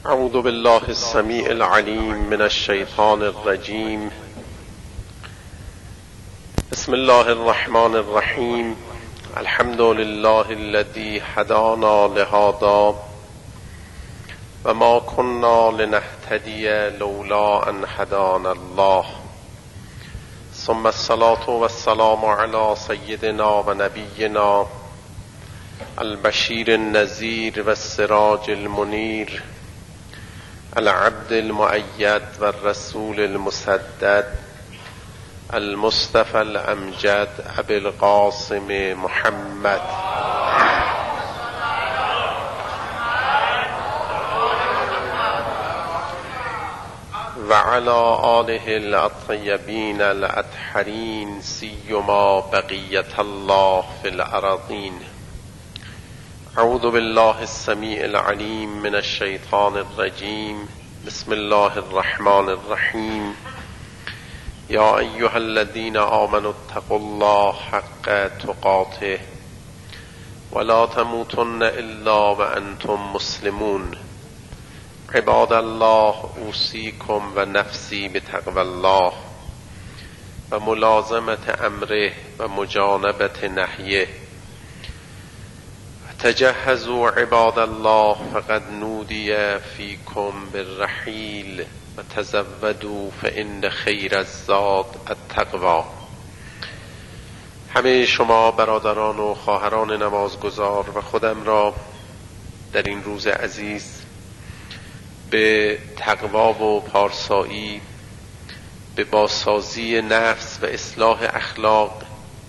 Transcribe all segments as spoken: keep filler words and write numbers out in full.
اعوذ بالله السمیع العلیم من الشیطان الرجیم. بسم الله الرحمن الرحیم. الحمد لله الذي هدانا لهذا و ما كنا لنهتدي لولا ان هدانا الله، ثم الصلاة والسلام على سيدنا و نبينا البشير النذير والسراج المنير العبد المؤيد والرسول المسدد المصطفى الأمجد أبي القاسم محمد وعلى آله الطيبين الأطهرين سيما بقية الله في الأراضين. اعوذ بالله السميع العليم من الشيطان الرجيم. بسم الله الرحمن الرحيم. يا أيها الذين آمنوا اتقوا الله حق تقاته ولا تموتن إلا وأنتم مسلمون. عباد الله أوصيكم ونفسي بتقوى الله وملازمة أمره ومجانبة نهيه. تجهزوا عباد الله فقد نودي فيكم بالرحيل وتزودوا فإن خير الزاد التقوى. همه شما برادران و خواهران نمازگزار و خودم را در این روز عزیز به تقوا و پارسایی، به بازسازی نفس و اصلاح اخلاق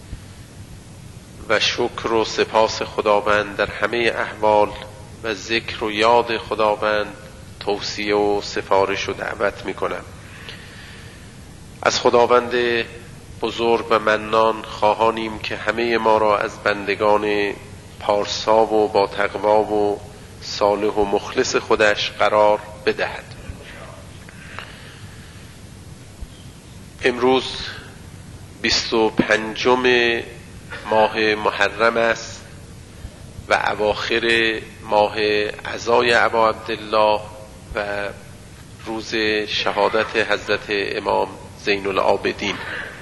و شکر و سپاس خداوند در همه احوال و ذکر و یاد خداوند توصیه و سفارش و دعوت می کنم. از خداوند بزرگ و منان خواهانیم که همه ما را از بندگان پارسا و با تقوا و صالح و مخلص خودش قرار بدهد. امروز بیست و پنجم ماه محرم است و اواخر ماه عزای ابا عبدالله و روز شهادت حضرت امام زین العابدین.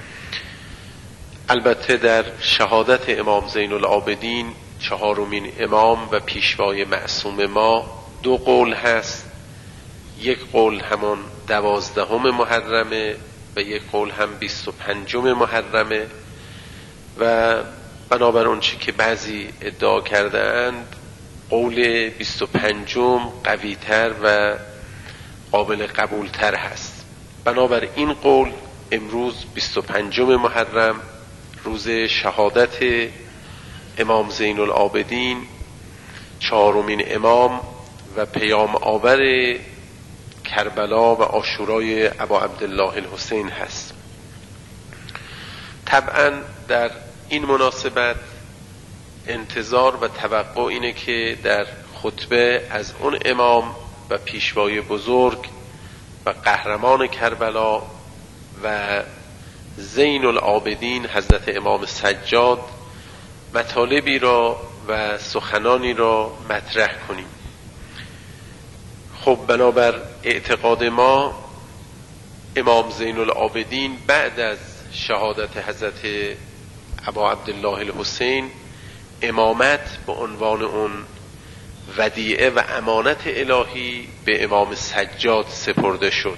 البته در شهادت امام زین العابدین، چهارمین امام و پیشوای معصوم ما، دو قول هست. یک قول همون دوازدهم محرمه و یک قول هم بیست و پنجم محرمه و بنابر اون چی که بعضی ادعا کردند قول بیست و پنجم قوی تر و قابل قبول تر هست. بنابر این قول امروز بیست و پنجم محرم، روز شهادت امام زین العابدین، چهارمین امام و پیام آور کربلا و عاشورای ابا عبدالله الحسین هست. طبعا در این مناسبت انتظار و توقع اینه که در خطبه از اون امام و پیشوای بزرگ و قهرمان کربلا و زین العابدین حضرت امام سجاد مطالبی را و سخنانی را مطرح کنیم. خب بنابر اعتقاد ما امام زین العابدین بعد از شهادت حضرت ابا عبدالله الحسین امامت به عنوان اون ودیعه و امانت الهی به امام سجاد سپرده شد.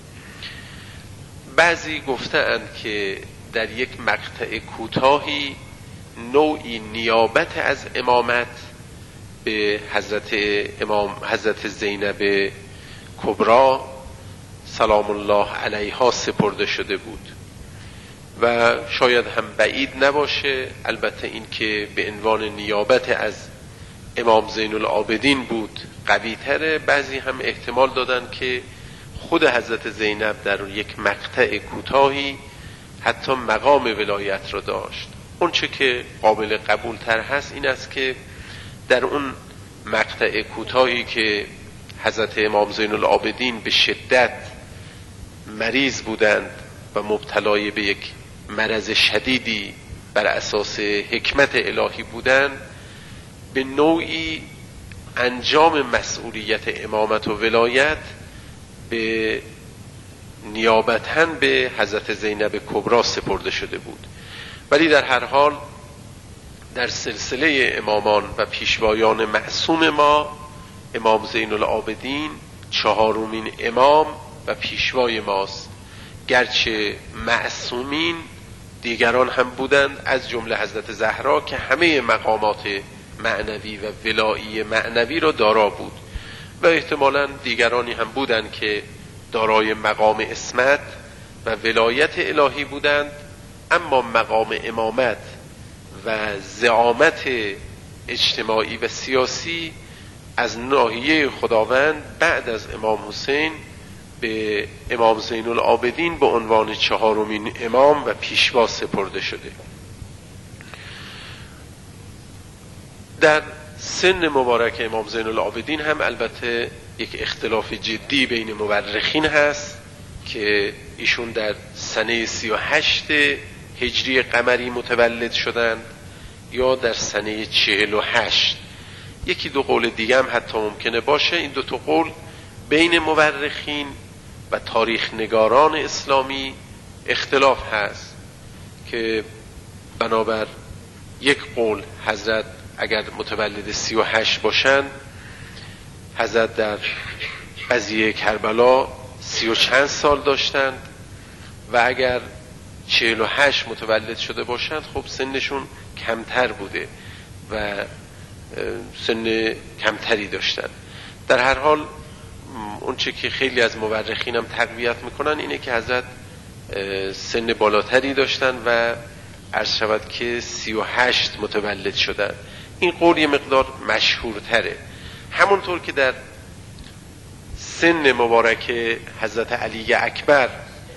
بعضی گفتند که در یک مقطع کوتاهی نوعی نیابت از امامت به حضرت امام حضرت زینب کبری سلام الله علیها سپرده شده بود و شاید هم بعید نباشه البته این که به عنوان نیابت از امام زین العابدین بود قوی تره. بعضی هم احتمال دادن که خود حضرت زینب در یک مقطع کوتاهی حتی مقام ولایت را داشت. اون چه که قابل قبول تر هست این است که در اون مقطع کوتاهی که حضرت امام زین العابدین به شدت مریض بودند و مبتلای به یک مرض شدیدی بر اساس حکمت الهی بودند، به نوعی انجام مسئولیت امامت و ولایت به نیابتاً به حضرت زینب کبری سپرده شده بود. ولی در هر حال در سلسله امامان و پیشوایان معصوم ما، امام زین العابدین چهارمین امام و پیشوای ماست. گرچه معصومین دیگران هم بودند، از جمله حضرت زهرا که همه مقامات معنوی و ولایی معنوی را دارا بود و احتمالاً دیگرانی هم بودند که دارای مقام عصمت و ولایت الهی بودند، اما مقام امامت و زعامت اجتماعی و سیاسی از ناحیه خداوند بعد از امام حسین به امام زین العابدین به عنوان چهارمین امام و پیشوا سپرده شده. در سن مبارک امام زین العابدین هم البته یک اختلاف جدی بین مورخین هست که ایشون در سنه سی و هشت هجری قمری متولد شدند یا در سنه چهل و هشت. یکی دو قول دیگه هم حتی ممکنه باشه. این دو تا قول بین مورخین و تاریخ نگاران اسلامی اختلاف هست که بنابر یک قول حضرت اگر متولد سی و هشت باشند، حضرت در قضیه کربلا سی و چند سال داشتند و اگر چهل و هشت متولد شده باشند خب سنشون کمتر بوده و سن کمتری داشتند. در هر حال اون چه که خیلی از مورخین هم تقویت میکنن اینه که حضرت سن بالاتری داشتن و عرض شود که سی و هشت متولد شدن. این قول یه مقدار مشهورتره. همونطور که در سن مبارک حضرت علی اکبر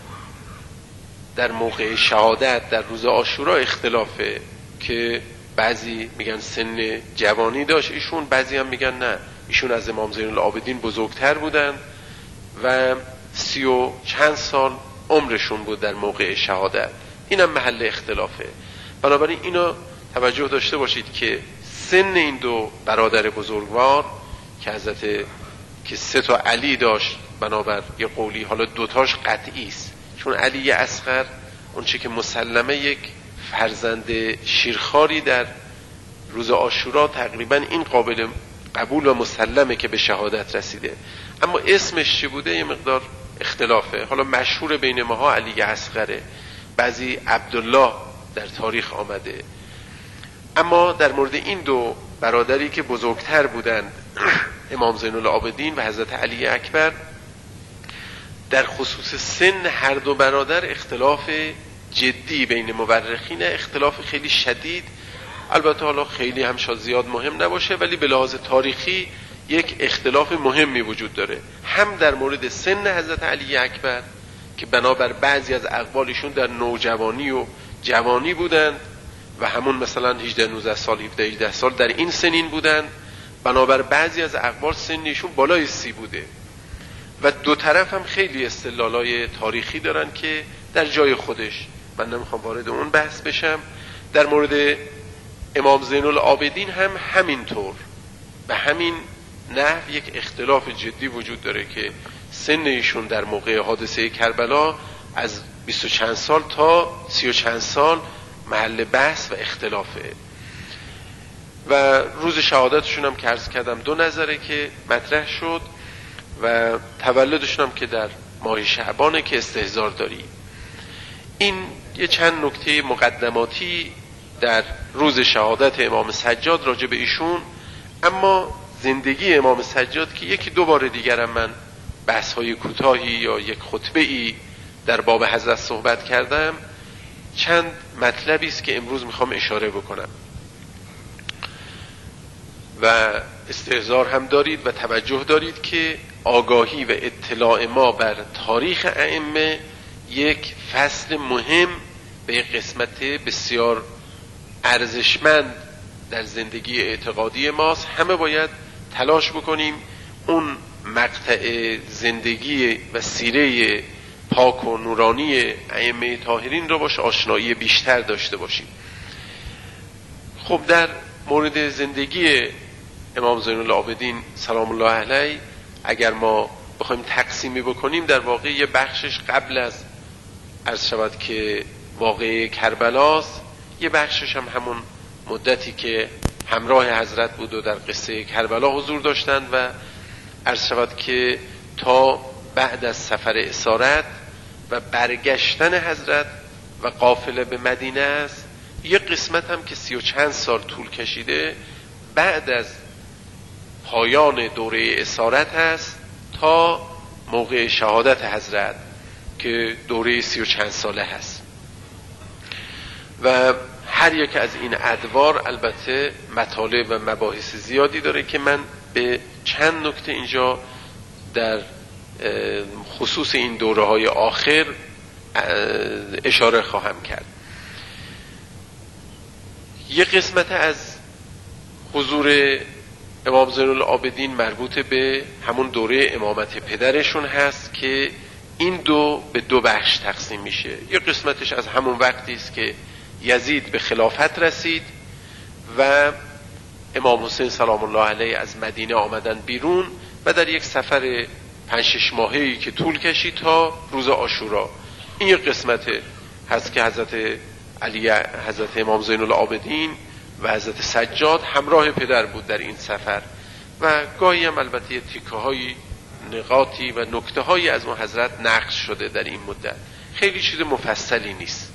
در موقع شهادت در روز عاشورا اختلافه که بعضی میگن سن جوانی داشت ایشون، بعضی هم میگن نه ایشون از امام زین العابدین بزرگتر بودن و سی و چند سال عمرشون بود در موقع شهادت. اینم محل اختلافه. بنابراین اینو توجه داشته باشید که سن این دو برادر بزرگوار که حضرت که سه تا علی داشت، بنابر یه قولی حالا دوتاش قطعی است، چون علی اصغر اون چه که مسلمه یک فرزند شیرخواری در روز عاشورا تقریبا این قابل قبول و مسلمه که به شهادت رسیده، اما اسمش چی بوده یه مقدار اختلافه. حالا مشهور بین ماها علی اصغره، بعضی عبدالله در تاریخ آمده. اما در مورد این دو برادری که بزرگتر بودند، امام زین العابدین و حضرت علی اکبر، در خصوص سن هر دو برادر اختلاف جدی بین مورخین، اختلاف خیلی شدید. البته حالا خیلی هم شاید زیاد مهم نباشه، ولی به لحاظ تاریخی یک اختلاف مهمی وجود داره، هم در مورد سن حضرت علی اکبر که بنابر بعضی از اقوالشون در نوجوانی و جوانی بودند و همون مثلا هجده نوزده سال هفده هجده سال در این سنین بودند، بنابر بعضی از اقوال سنشون بالای سی بوده. و دو طرف هم خیلی استدلالای تاریخی دارن که در جای خودش، من نمیخوام وارد اون بحث بشم. در مورد امام زین العابدین هم همینطور به همین نحو یک اختلاف جدی وجود داره که سن ایشون در موقع حادثه کربلا از بیست و چند سال تا سی و چند سال محل بحث و اختلافه. و روز شهادتشون هم که عرض کردم دو نظره که مطرح شد و تولدشون هم که در ماه شعبانه که استحضار داری. این یه چند نکته مقدماتی در روز شهادت امام سجاد راجع به ایشون. اما زندگی امام سجاد که یکی دو بار دیگر هم من بحث های کوتاهی یا یک خطبه ای در باب حضرت صحبت کردم، چند مطلبی است که امروز میخوام اشاره بکنم و استحضار هم دارید و توجه دارید که آگاهی و اطلاع ما بر تاریخ ائمه یک فصل مهم به قسمت بسیار ارزشمند در زندگی اعتقادی ماست. همه باید تلاش بکنیم اون مقطع زندگی و سیره پاک و نورانی ائمه طاهرین رو باش آشنایی بیشتر داشته باشیم. خب در مورد زندگی امام زین العابدین سلام الله علیه اگر ما بخوایم تقسیمی بکنیم، در واقع یه بخشش قبل از عرض شود که واقعه کربلاست، یه بخشش هم همون مدتی که همراه حضرت بود و در قصه کربلا حضور داشتند و عرض شود که تا بعد از سفر اسارت و برگشتن حضرت و قافله به مدینه است. یه قسمت هم که سی و چند سال طول کشیده بعد از پایان دوره اسارت هست تا موقع شهادت حضرت که دوره سی و چند ساله هست. و هر یک از این ادوار البته مطالب و مباحث زیادی داره که من به چند نکته اینجا در خصوص این دوره های آخر اشاره خواهم کرد. یه قسمت از حضور امام زین العابدین مربوط به همون دوره امامت پدرشون هست که این دو به دو بخش تقسیم میشه. یه قسمتش از همون وقتی است که یزید به خلافت رسید و امام حسین سلام الله علیه از مدینه آمدن بیرون و در یک سفر پنج شش ماهه‌ای که طول کشید تا روز عاشورا. این یک قسمت هست که حضرت علی، حضرت امام زین العابدین و حضرت سجاد همراه پدر بود در این سفر و گاهی هم البته تیکه های نقاطی و نکته هایی از اون حضرت نقش شده در این مدت، خیلی چیز مفصلی نیست.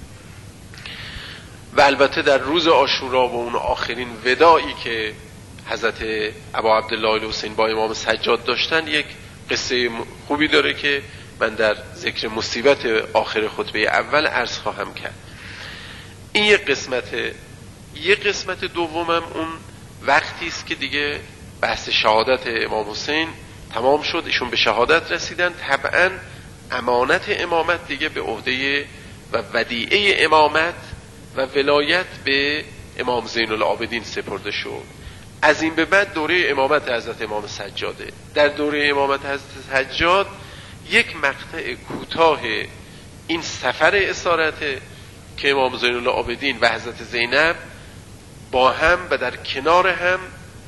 و البته در روز عاشورا و اون آخرین وداعی که حضرت ابا عبدالله الحسین با امام سجاد داشتن یک قصه خوبی داره که من در ذکر مصیبت آخر خطبه اول عرض خواهم کرد. این یک قسمته. یک قسمت دومم اون وقتی است که دیگه بحث شهادت امام حسین تمام شد، ایشون به شهادت رسیدن، طبعا امانت امامت دیگه به عهده و ودیعه امامت و ولایت به امام زین العابدین سپرده شد. از این به بعد دوره امامت حضرت امام سجاده. در دوره امامت حضرت سجاد یک مقطع کوتاه این سفر اسارت که امام زین العابدین و حضرت زینب با هم و در کنار هم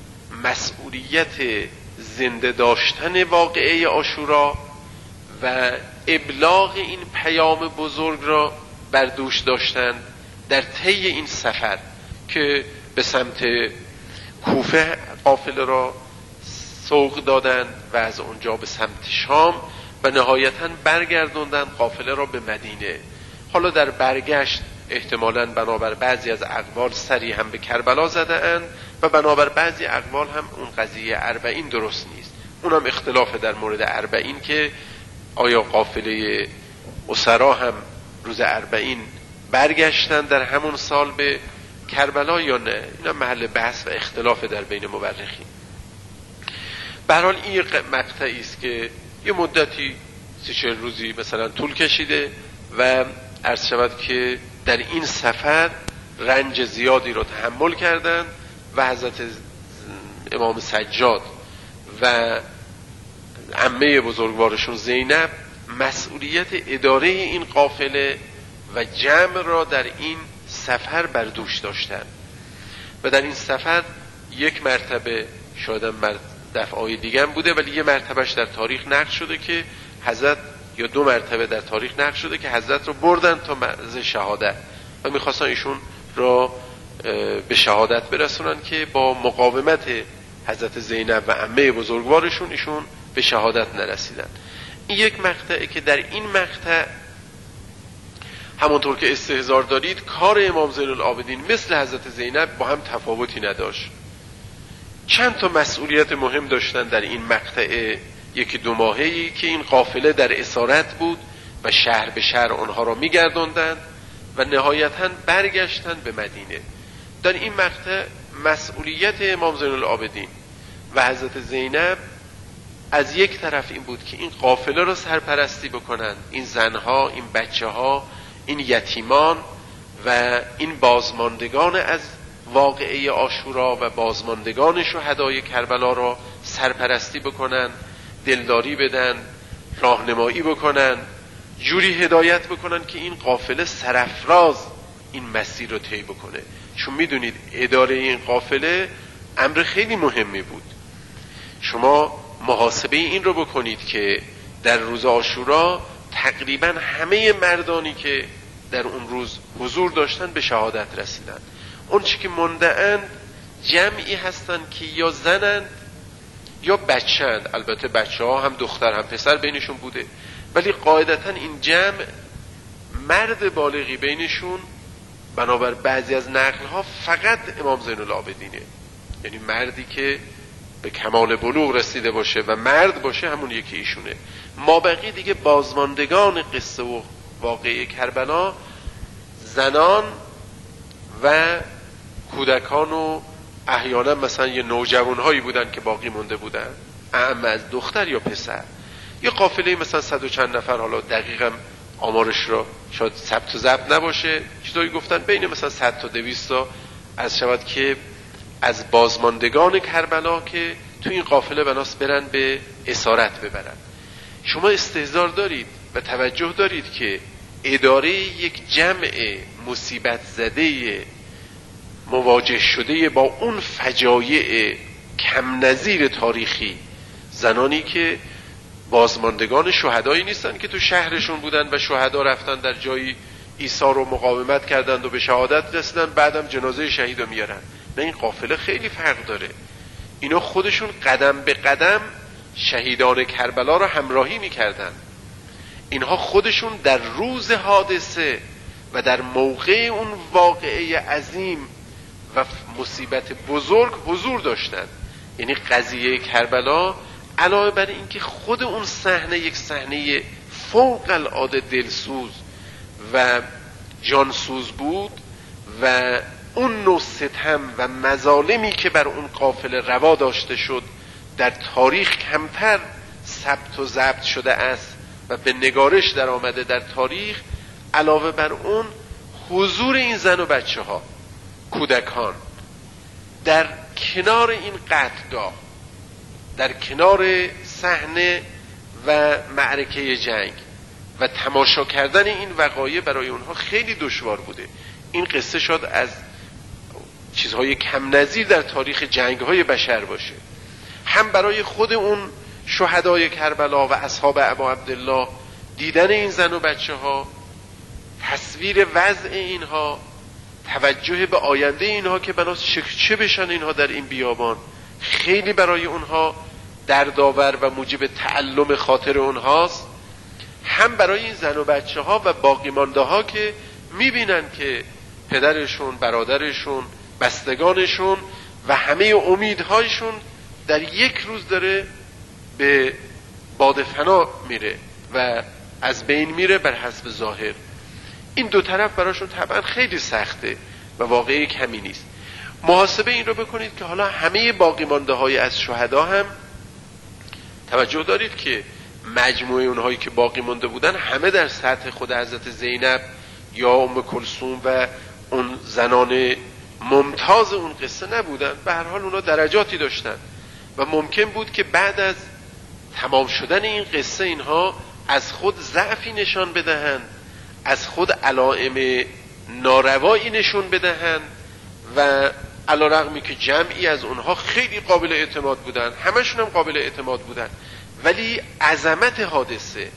مسئولیت زنده داشتن واقعه عاشورا و ابلاغ این پیام بزرگ را بر دوش داشتند در طی این سفر که به سمت کوفه قافله را سوق دادند و از اونجا به سمت شام و نهایتاً برگردوندند قافله را به مدینه. حالا در برگشت احتمالاً بنابر بعضی از اقوال سری هم به کربلا زده اند و بنابر بعضی اقوال هم اون قضیه اربعین درست نیست. اونم اختلاف در مورد اربعین که آیا قافله اسرا هم روز اربعین برگشتن در همون سال به کربلا یا نه. اینا محل بحث و اختلاف در بین مورخین. به هر حال این مقطعی است که یه مدتی سی چهل روزی مثلا طول کشیده و عرض شود که در این سفر رنج زیادی رو تحمل کردند و حضرت امام سجاد و عمه بزرگوارشون زینب مسئولیت اداره این قافله و جمع را در این سفر بر دوش داشتند و در این سفر یک مرتبه شاید هم دفعای دیگه هم بوده ولی یه مرتبهش در تاریخ نقل شده که حضرت، یا دو مرتبه در تاریخ نقل شده که حضرت رو بردن تا مرز شهادت و میخواستن ایشون را به شهادت برسونن که با مقاومت حضرت زینب و عمه بزرگوارشون ایشون به شهادت نرسیدن. این یک مقطعه که در این مقطع همونطور که استحضار دارید کار امام زین العابدین مثل حضرت زینب با هم تفاوتی نداشت. چند تا مسئولیت مهم داشتن در این مقطع یکی دو ماهه‌ای که این قافله در اسارت بود و شهر به شهر آنها را می‌گرداندند و نهایتاً برگشتن به مدینه. در این مقطع مسئولیت امام زین العابدین و حضرت زینب از یک طرف این بود که این قافله را سرپرستی بکنند، این زنها، این بچه‌ها، این یتیمان و این بازماندگان از واقعه عاشورا و بازماندگان شهدای کربلا را سرپرستی بکنن، دلداری بدن، راهنمایی بکنن، جوری هدایت بکنن که این قافله سرافراز این مسیر رو طی بکنه. چون میدونید اداره این قافله امر خیلی مهمی بود. شما محاسبه این رو بکنید که در روز عاشورا تقریبا همه مردانی که در اون روز حضور داشتن به شهادت رسیدن. اون چی که منده‌اند جمعی هستن که یا زنند یا بچه‌اند. البته بچه ها هم دختر هم پسر بینشون بوده، ولی قاعدتا این جمع مرد بالغی بینشون بنابر بعضی از نقل ها فقط امام زین العابدینه. یعنی مردی که به کمال بلوغ رسیده باشه و مرد باشه همون یکی ایشونه. ما بقی دیگه بازماندگان قصه و واقعه کربلا زنان و کودکان و احیانا مثلا یه نوجوانهایی بودن که باقی مونده بودن، اما از دختر یا پسر. یه قافله مثلا صد و چند نفر، حالا دقیقا آمارش را شاید ثبت و ضبط نباشه، چیزایی گفتن بین مثلا صد تا دویست تا از شود که از بازماندگان کربلا که تو این قافله بناس برن به اسارت ببرن. شما استحضار دارید و توجه دارید که اداره یک جمع مصیبت زده مواجه شده با اون فجایع کم نظیر تاریخی، زنانی که بازماندگان شهدایی نیستن که تو شهرشون بودن و شهدا رفتن در جایی ایثار و مقاومت کردند و به شهادت رسیدن، بعدم جنازه شهید رو میارن. نه، این قافله خیلی فرق داره. اینا خودشون قدم به قدم شهیدان کربلا رو همراهی میکردن. اینها خودشون در روز حادثه و در موقع اون واقعه عظیم و مصیبت بزرگ حضور داشتن. یعنی قضیه کربلا علاوه بر این که خود اون صحنه یک صحنه فوق العاده دلسوز و جانسوز بود و اون نوع ستم و مظالمی که بر اون قافله روا داشته شد در تاریخ کمتر ثبت و ضبط شده است و به نگارش در آمده در تاریخ. علاوه بر اون حضور این زن و بچه ها، کودکان در کنار این قتلگاه، در کنار صحنه و معرکه جنگ و تماشا کردن این وقایع برای اونها خیلی دشوار بوده. این قصه شاید از چیزهای کم نظیر در تاریخ جنگ‌های بشر باشه. هم برای خود اون شهدای کربلا و اصحاب ابا عبدالله دیدن این زن و بچه ها، تصویر وضع اینها، توجه به آینده اینها که بناس چه بشن اینها در این بیابان، خیلی برای اونها دردآور و موجب تعلم خاطر اونهاست. هم برای این زن و بچه ها و باقی مانده ها که میبینن که پدرشون، برادرشون، بستگانشون و همه امیدهایشون در یک روز داره به باد فنا میره و از بین میره بر حسب ظاهر. این دو طرف براشون طبعا خیلی سخته و واقعی کمی نیست. محاسبه این رو بکنید که حالا همه باقی مانده های از شهدا هم توجه دارید که مجموعه اونهایی که باقی مانده بودن همه در سطح خود حضرت زینب یا ام کلثوم و اون زنان ممتاز اون قصه نبودن. به هر حال اونا درجاتی داشتن و ممکن بود که بعد از تمام شدن این قصه اینها از خود ضعفی نشان بدهند، از خود علائم ناروایی نشون بدهند و علیرغمی که جمعی از اونها خیلی قابل اعتماد بودن، همشون هم قابل اعتماد بودن، ولی عظمت حادثه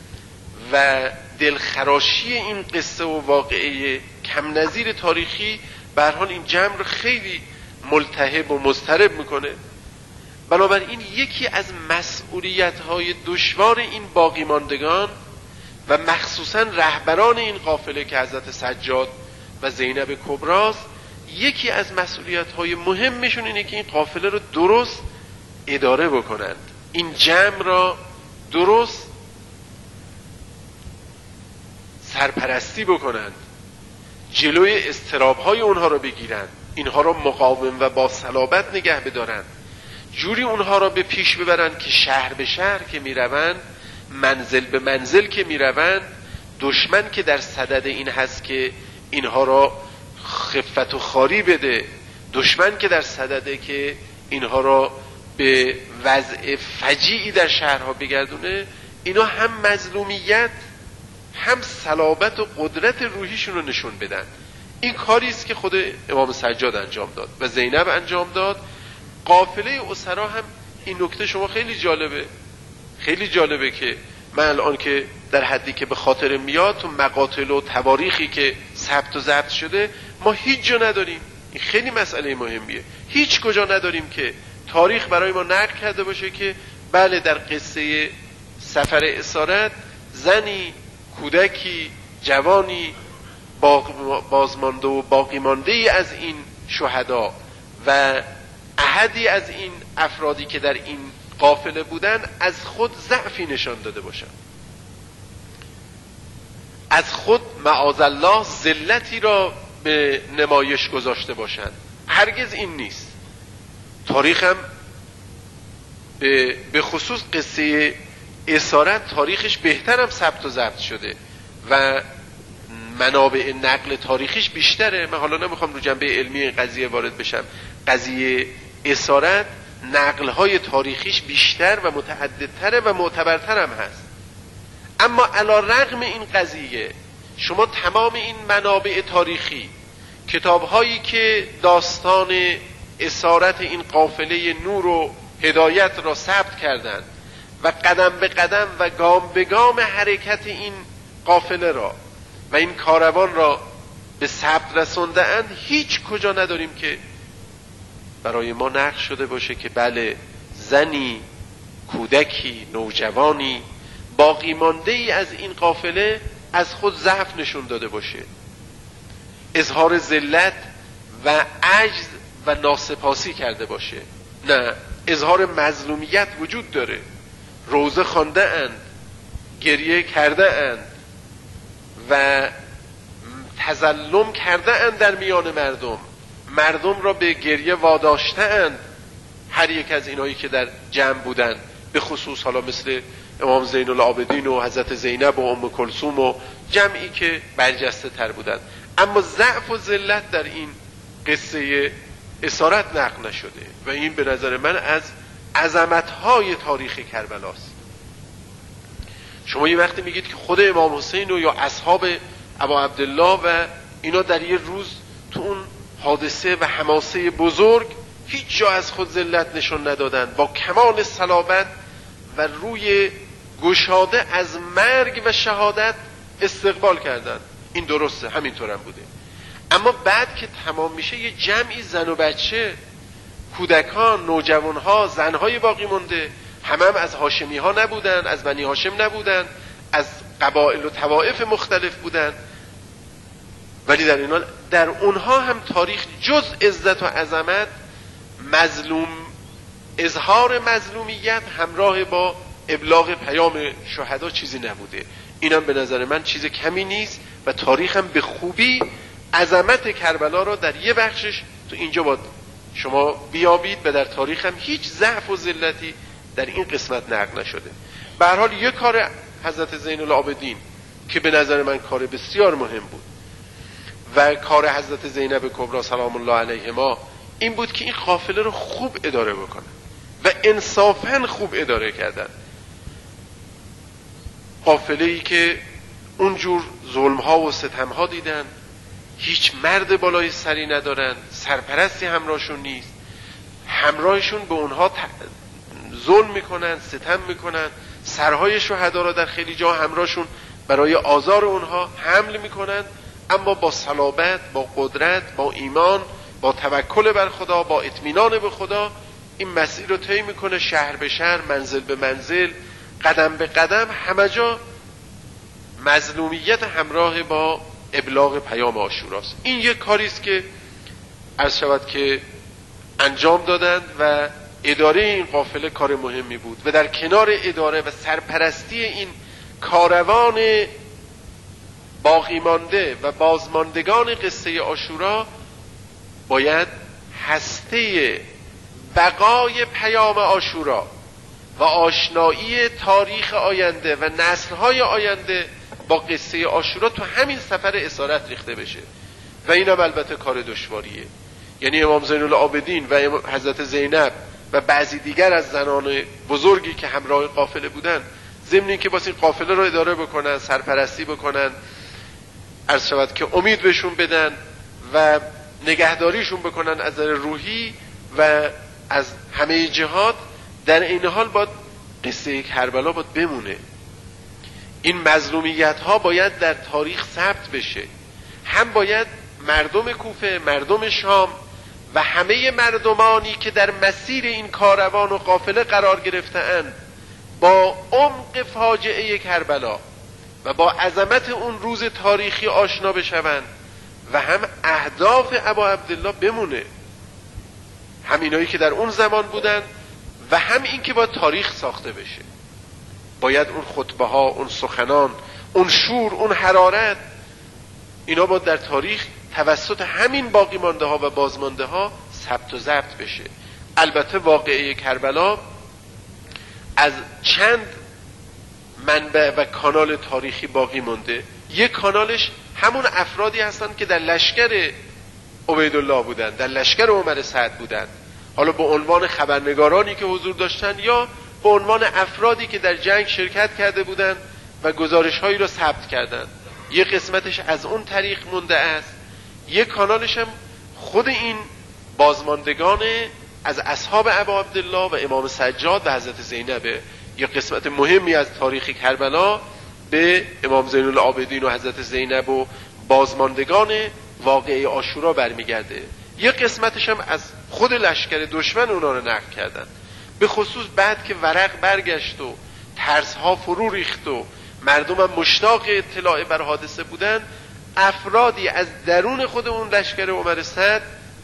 و دلخراشی این قصه و واقعه کم نظیر تاریخی به هر حال این جمع رو خیلی ملتهب و مضطرب میکنه. بنابراین یکی از مسئولیت‌های دشوار این باقی ماندگان و مخصوصا رهبران این قافله که حضرت سجاد و زینب کبراست، یکی از مسئولیت‌های مهمشون اینه که این قافله رو درست اداره بکنند، این جمع را درست سرپرستی بکنند، جلوی اضطراب‌های اونها رو بگیرند، اینها رو مقاوم و با صلابت نگه بدارند، جوری اونها را به پیش ببرند که شهر به شهر که میروند، منزل به منزل که میروند، دشمن که در صدد این هست که اینها را خفت و خاری بده، دشمن که در صدده که اینها را به وضع فجیعی در شهرها بگردونه، اینا هم مظلومیت هم صلابت و قدرت روحیشون رو نشون بدن. این کاری است که خود امام سجاد انجام داد و زینب انجام داد قافله اسرا هم این نکته شما خیلی جالبه، خیلی جالبه که من الان که در حدی که به خاطر میاد تو مقاتل و تواریخی که ثبت و ضبط شده ما هیچ جا نداریم. این خیلی مسئله مهمیه. هیچ کجا نداریم که تاریخ برای ما نقل کرده باشه که بله در قصه سفر اسارت زنی، کودکی، جوانی بازمانده و باقی مانده ای از این شهدا و احدی از این افرادی که در این قافله بودن از خود ضعفی نشان داده باشن، از خود معاذالله ذلتی را به نمایش گذاشته باشند. هرگز این نیست. تاریخ هم به خصوص قصه اسارت تاریخش بهترم ثبت و ضبط شده و منابع نقل تاریخیش بیشتره. من حالا نمیخوام رو جنبه علمی قضیه وارد بشم. قضیه اسارت نقل‌های تاریخیش بیشتر و متعددتره و معتبرتر هم هست. اما علی رغم این قضیه شما تمام این منابع تاریخی، کتاب‌هایی که داستان اسارت این قافله نور و هدایت را ثبت کردند و قدم به قدم و گام به گام حرکت این قافله را و این کاروان را به ثبت رسانده‌اند، هیچ کجا نداریم که برای ما نقل شده باشه که بله زنی، کودکی، نوجوانی باقی مانده ای از این قافله از خود ضعف نشون داده باشه، اظهار ذلت و عجز و ناسپاسی کرده باشه. نه، اظهار مظلومیت وجود داره. روزه خوانده اند، گریه کرده اند و تظلم کرده اند در میان مردم، مردم را به گریه واداشته اند. هر یک از اینایی که در جمع بودند، به خصوص حالا مثل امام زین العابدین و حضرت زینب و ام کلثوم و جمعی که برجسته تر بودند. اما ضعف و ذلت در این قصه اسارت نقل نشده و این به نظر من از عظمت‌های تاریخ کربلاست. شما یه وقتی میگید که خود امام حسین و یا اصحاب ابا عبدالله و اینا در یه روز تو اون حادثه و حماسه بزرگ هیچ جا از خود ذلت نشون ندادن، با کمال صلابت و روی گشاده از مرگ و شهادت استقبال کردن. این درسته، همینطور هم بوده. اما بعد که تمام میشه یه جمعی زن و بچه، کودکان، نوجوانها، زنهای باقی مونده، همه هم از هاشمی ها نبودن، از بنی هاشم نبودن، از قبایل و طوائف مختلف بودن، ولی در اینا در اونها هم تاریخ جز عزت و عظمت مظلوم، اظهار مظلومیت همراه با ابلاغ پیام شهدا چیزی نبوده. اینم به نظر من چیز کمی نیست و تاریخ هم به خوبی عظمت کربلا را در یه بخشش تو اینجا باید شما بیابید و در تاریخ هم هیچ ضعف و ذلتی در این قسمت نقل نشده. به هر حال یک کار حضرت زین العابدین که به نظر من کار بسیار مهم بود و کار حضرت زینب کبری سلام الله علیهما این بود که این قافله رو خوب اداره بکنن و انصافاً خوب اداره کردن. قافله‌ای که اونجور ظلم‌ها و ستم‌ها دیدن، هیچ مرد بالای سری ندارن، سرپرستی همراهشون نیست، همراهشون به اونها ظلم میکنن، ستم میکنن، سرهای شهدا را در خیلی جا همراهشون برای آزار اونها حمل میکنن، اما با صلابت، با قدرت، با ایمان، با توکل بر خدا، با اطمینان به خدا این مسیر رو طی میکنه، شهر به شهر، منزل به منزل، قدم به قدم، همه جا مظلومیت همراه با ابلاغ پیام عاشوراست. این یک کاری است که عرض شود که انجام دادند و اداره این قافله کار مهمی بود و در کنار اداره و سرپرستی این کاروان باقی مانده و بازماندگان قصه عاشورا باید هسته بقای پیام عاشورا و آشنایی تاریخ آینده و نسل‌های آینده با قصه عاشورا تو همین سفر اسارت ریخته بشه و اینم البته کار دشواریه. یعنی امام زین العابدین و حضرت زینب و بعضی دیگر از زنان بزرگی که همراه قافله بودن، ضمن اینکه واسه این قافله رو اداره بکنن، سرپرستی بکنن، عرض شود که امید بهشون بدن و نگهداریشون بکنن از نظر روحی و از همه جهات، در این حال باید قصه کربلا باید بمونه. این مظلومیت ها باید در تاریخ ثبت بشه. هم باید مردم کوفه، مردم شام و همه مردمانی که در مسیر این کاروان و قافله قرار گرفته‌اند با عمق فاجعه کربلا و با عظمت اون روز تاریخی آشنا بشوند و هم اهداف ابا عبدالله بمونه، هم اینایی که در اون زمان بودن و هم این که با تاریخ ساخته بشه. باید اون خطبه ها، اون سخنان، اون شور، اون حرارت، اینا باید در تاریخ توسط همین باقی مانده ها و بازمانده ها ثبت و ضبط بشه. البته واقعه کربلا از چند منبع و کانال تاریخی باقی مونده. یک کانالش همون افرادی هستن که در لشکر عبیدالله بودن، در لشکر عمر سعد بودن، حالا به عنوان خبرنگارانی که حضور داشتن یا به عنوان افرادی که در جنگ شرکت کرده بودن و گزارش هایی رو ثبت کردن. یک قسمتش از اون طریق مونده است. یک کانالش هم خود این بازماندگان از اصحاب ابا عبدالله و امام سجاد و حضرت زینب. یک قسمت مهمی از تاریخ کربلا به امام زین العابدین و حضرت زینب و بازماندگان واقعه عاشورا برمیگرده. یک قسمتش هم از خود لشکر دشمن اونا رو نقل کردن، به خصوص بعد که ورق برگشت و ترسها فرو ریخت و مردم هم مشتاق اطلاع بر حادثه بودن، افرادی از درون خود اون لشکر عمر سعد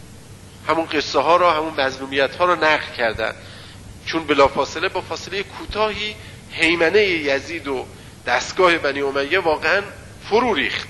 همون قصه ها را، همون مظلومیت ها را نقل کردن، چون بلافاصله با فاصله کوتاهی هیمنه یزید و دستگاه بنی امیه واقعا فرو ریخت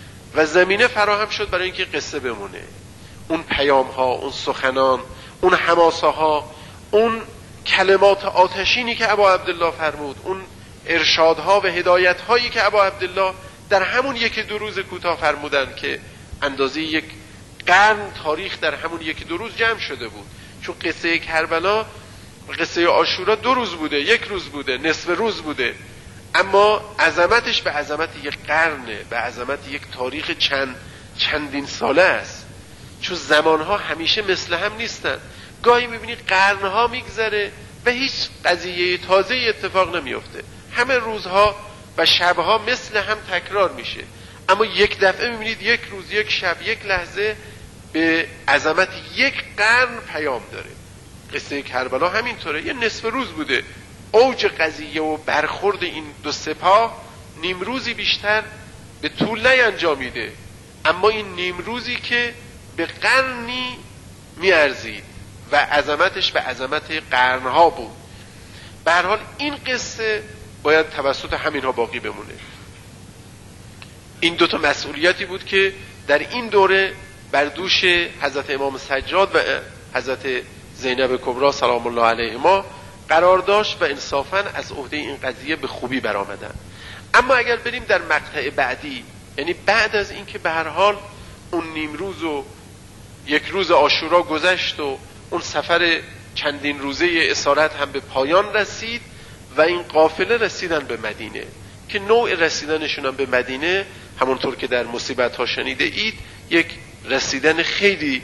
و زمینه فراهم شد برای اینکه قصه بمونه. اون پیام ها، اون سخنان، اون حماسه ها، اون کلمات آتشینی که ابا عبدالله فرمود، اون ارشادها و هدایت هایی که ابا عبدالله در همون یک دو روز کوتاه فرمودن که اندازه یک قرن تاریخ در همون یک دو روز جمع شده بود. چون قصه کربلا و قصه عاشورا دو روز بوده، یک روز بوده، نصف روز بوده، اما عظمتش به عظمت یک قرنه، به عظمت یک تاریخ چند چندین ساله است. چون زمانها همیشه مثل هم نیستن. گاهی میبینی قرنها میگذره و هیچ قضیه تازه اتفاق نمیفته، همه روزها و شبها مثل هم تکرار میشه، اما یک دفعه میبینید یک روز، یک شب، یک لحظه به عظمت یک قرن پیام داره. قصه کربلا همینطوره، یه نصف روز بوده. اوج قضیه و برخورد این دو سپاه نیمروزی بیشتر به طول نینجامیده، اما این نیمروزی که به قرنی میارزید و عظمتش به عظمت قرنها بود. به هر حال این قصه باید توسط همینها باقی بمونه. این دوتا مسئولیتی بود که در این دوره بر دوش حضرت امام سجاد و حضرت زینب کبری سلام الله علیهما قرار داشت و انصافاً از عهده این قضیه به خوبی برآمدن. اما اگر بریم در مقطع بعدی، یعنی بعد از اینکه به هر حال اون نیمروز و یک روز عاشورا گذشت و اون سفر چندین روزه اسارت هم به پایان رسید و این قافله رسیدن به مدینه که نوع رسیدنشون هم به مدینه همونطور که در مصیبت ها شنیده اید یک رسیدن خیلی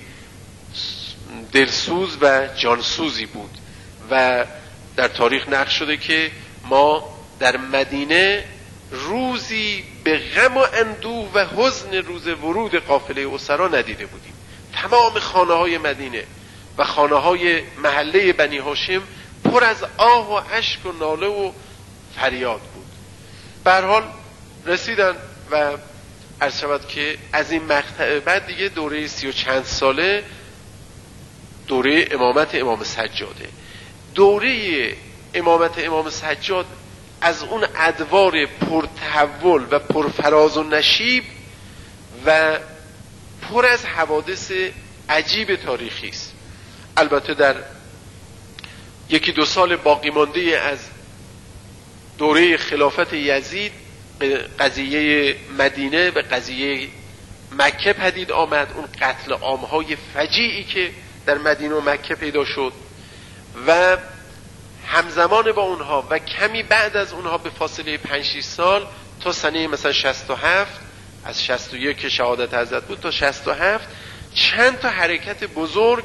دلسوز و جانسوزی بود و در تاریخ نقل شده که ما در مدینه روزی به غم و اندوه و حزن روز ورود قافله اسرا ندیده بودیم. تمام خانه های مدینه و خانه های محله بنی هاشم پر از آه و اشک و ناله و فریاد بود. به هر حال رسیدن و عرض شود که از این مقطع بعد دیگه دوره سی و چند ساله دوره امامت امام سجاده. دوره امامت امام سجاد از اون ادوار پرتحول و پرفراز و نشیب و پر از حوادث عجیب تاریخی است. البته در یکی دو سال باقی مانده از دوره خلافت یزید قضیه مدینه و قضیه مکه پدید آمد، اون قتل عامهای فجیعی که در مدینه و مکه پیدا شد و همزمان با اونها و کمی بعد از اونها به فاصله پنج شش سال تا سنه مثلا شصت و هفت، از شصت و یک که شهادت حضرت بود تا شصت و هفت، چند تا حرکت بزرگ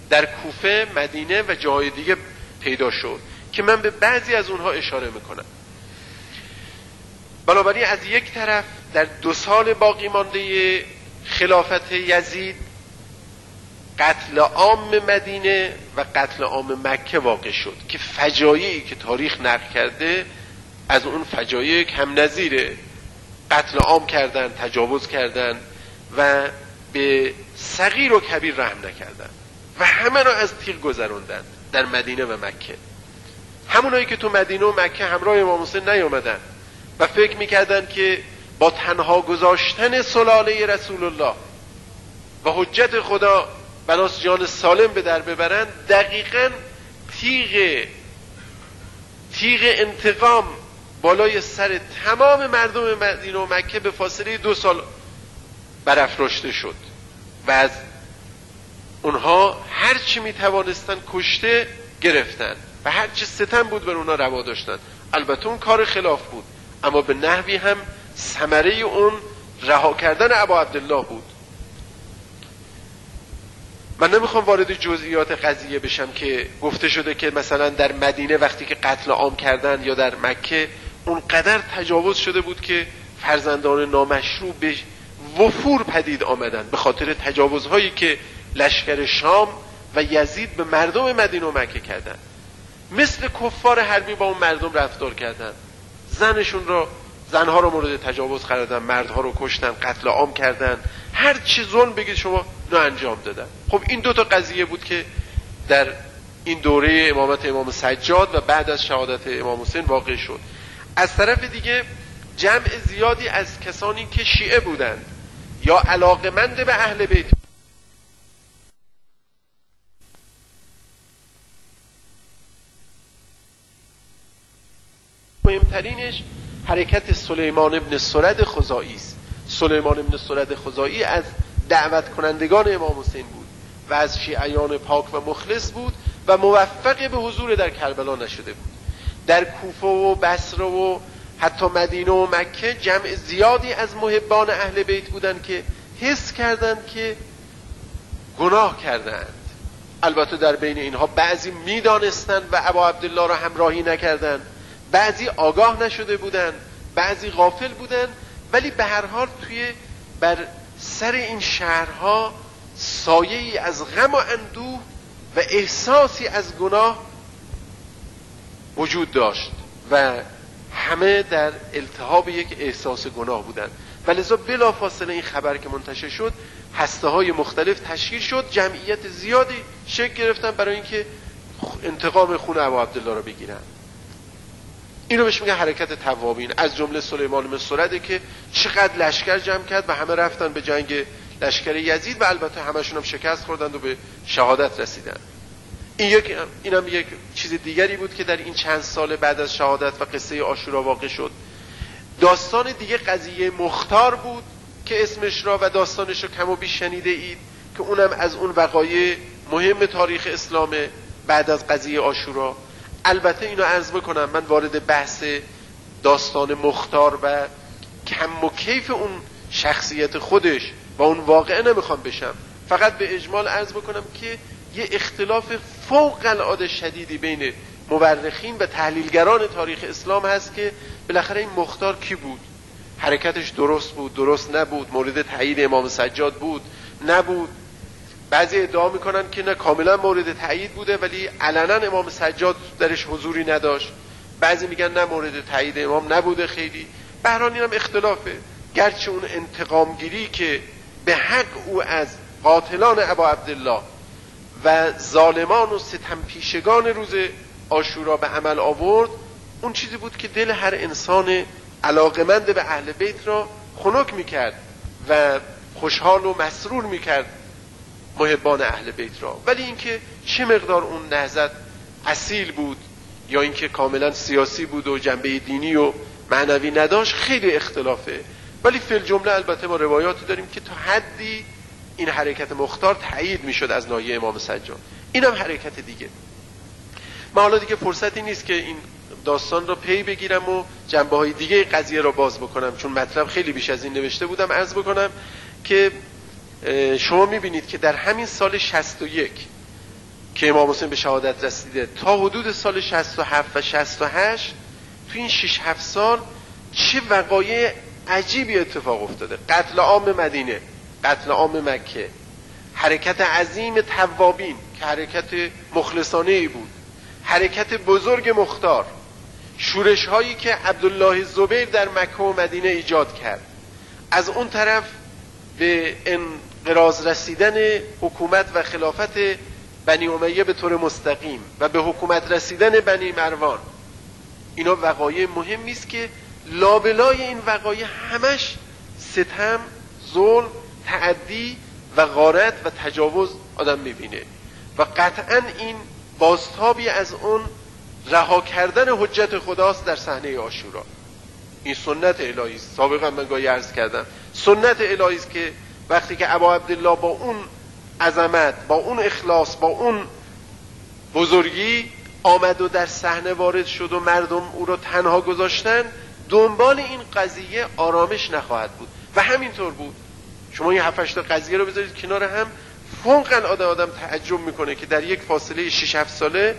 در کوفه، مدینه و جاهای دیگه پیدا شد که من به بعضی از اونها اشاره میکنم. بنابراین از یک طرف در دو سال باقی مانده خلافت یزید قتل عام مدینه و قتل عام مکه واقع شد که فجایعی که تاریخ نقل کرده از اون فجایع کم نظیره. قتل عام کردن، تجاوز کردن و به صغیر و کبیر رحم نکردن و همه را از تیغ گذروندن در مدینه و مکه. همونایی که تو مدینه و مکه همراه امام حسین نیامدن و فکر میکردن که با تنها گذاشتن سلاله رسول الله و حجت خدا بناس جان سالم به در ببرن، دقیقاً تیغ تیغ انتقام بالای سر تمام مردم مدینه و مکه به فاصله دو سال برافراشته شد و از اونها هر چی میتوانستن کشته گرفتن و هر چی ستم بود بر اونها روا داشتن. البته اون کار خلاف بود، اما به نحوی هم ثمره اون رها کردن ابا عبدالله بود. من نمیخوام وارد جزئیات قضیه بشم که گفته شده که مثلا در مدینه وقتی که قتل عام کردن یا در مکه اونقدر تجاوز شده بود که فرزندان نامشروع به وفور پدید آمدن به خاطر تجاوزهایی که لشکر شام و یزید به مردم مدینه و مکه کردن. مثل کفار حربی با اون مردم رفتار کردن، زنشون را زنها رو مورد تجاوز قرار دادن، مردها رو کشتن، قتل عام کردن، هر چی ظلم بگید شما نه انجام دادن. خب این دو تا قضیه بود که در این دوره امامت امام سجاد و بعد از شهادت امام حسین واقع شد. از طرف دیگه جمع زیادی از کسانی که شیعه بودند یا علاقمند به اهل بیت مهمترینش حرکت سلیمان ابن سرد خزاعی است. سلیمان ابن سرد خزاعی از دعوت کنندگان امام حسین بود و از شیعیان پاک و مخلص بود و موفق به حضور در کربلا نشده بود. در کوفه و بصره و حتی مدینه و مکه جمع زیادی از محبان اهل بیت بودند که حس کردند که گناه کردند. البته در بین اینها بعضی میدانستند و ابا عبدالله را همراهی نکردند، بعضی آگاه نشده بودند، بعضی غافل بودند، ولی به هر حال توی بر سر این شهرها سایه‌ای از غم و اندوه و احساسی از گناه وجود داشت و همه در التهاب یک احساس گناه بودند و لذا بلافاصله این خبر که منتشر شد هسته های مختلف تشکیل شد، جمعیت زیادی شکل گرفتن برای اینکه انتقام خون ابا عبدالله را بگیرن. اینو بهش میگن حرکت توابین، از جمله سلیمان بن سرده که چقدر لشکر جمع کرد و همه رفتن به جنگ لشکر یزید و البته همشون هم شکست خوردند و به شهادت رسیدن. این یک اینم یک چیز دیگری بود که در این چند سال بعد از شهادت و قصه عاشورا واقع شد. داستان دیگه قضیه مختار بود که اسمش را و داستانش رو کم و بیش شنیده اید که اونم از اون وقایع مهم تاریخ اسلام بعد از قضیه عاشورا. البته اینو عرض بکنم، من وارد بحث داستان مختار و کم و کیف اون شخصیت خودش و اون واقعه نمیخوام بشم، فقط به اجمال عرض بکنم که یه اختلاف فوق العاده شدیدی بین مورخین و تحلیلگران تاریخ اسلام هست که بالاخره این مختار کی بود، حرکتش درست بود، درست نبود، مورد تایید امام سجاد بود، نبود. بعضی ادعا میکنن که نه کاملا مورد تایید بوده ولی علنا امام سجاد درش حضوری نداشت، بعضی میگن نه مورد تایید امام نبوده خیلی. به هر حال اینم اختلافه، گرچه اون انتقامگیری که به حق او از قاتلان ابا عبدالله و ظالمان و ستم پیشگان روز عاشورا به عمل آورد، اون چیزی بود که دل هر انسان علاقمند به اهل بیت را خنک میکرد و خوشحال و مسرور میکرد محبان اهل بیت را. ولی اینکه چه مقدار اون نهضت اصیل بود یا اینکه کاملا سیاسی بود و جنبه دینی و معنوی نداشت خیلی اختلافه. ولی فی الجمله البته ما روایاتی داریم که تا حدی این حرکت مختار تایید میشد از ناحیه امام سجاد. اینم حرکت دیگه. من حالا دیگه فرصتی نیست که این داستان را پی بگیرم و جنبه های دیگه قضیه را باز بکنم، چون مطلب خیلی بیش از این نوشته بودم. عرض بکنم که شما میبینید که در همین سال شصت و یک که امام حسین به شهادت رسیده تا حدود سال شصت و هفت و شصت و هشت، تو این شش هفت سال چه وقایع عجیبی اتفاق افتاده. قتل عام مدینه، قتل عام مکه، حرکت عظیم توابین که حرکت مخلصانه ای بود، حرکت بزرگ مختار، شورش هایی که عبدالله زبیر در مکه و مدینه ایجاد کرد، از اون طرف به انقراض رسیدن حکومت و خلافت بنی امیه به طور مستقیم و به حکومت رسیدن بنی مروان. اینا وقایع مهمی است که لابلای این وقایع همش ستم، ظلم، تعدی و غارت و تجاوز آدم میبینه و قطعا این بازتابی از اون رها کردن حجت خداست در صحنه عاشورا. این سنت الهی است. سابقا من گاهی عرض کردم سنت الهی است که وقتی که ابا عبدالله با اون عظمت، با اون اخلاص، با اون بزرگی آمد و در صحنه وارد شد و مردم او را تنها گذاشتن، دنبال این قضیه آرامش نخواهد بود و همینطور بود. شما این هفت هشت قضیه رو بذارید کنار هم، فوق العاده آدم تعجب میکنه که در یک فاصله شش هفت ساله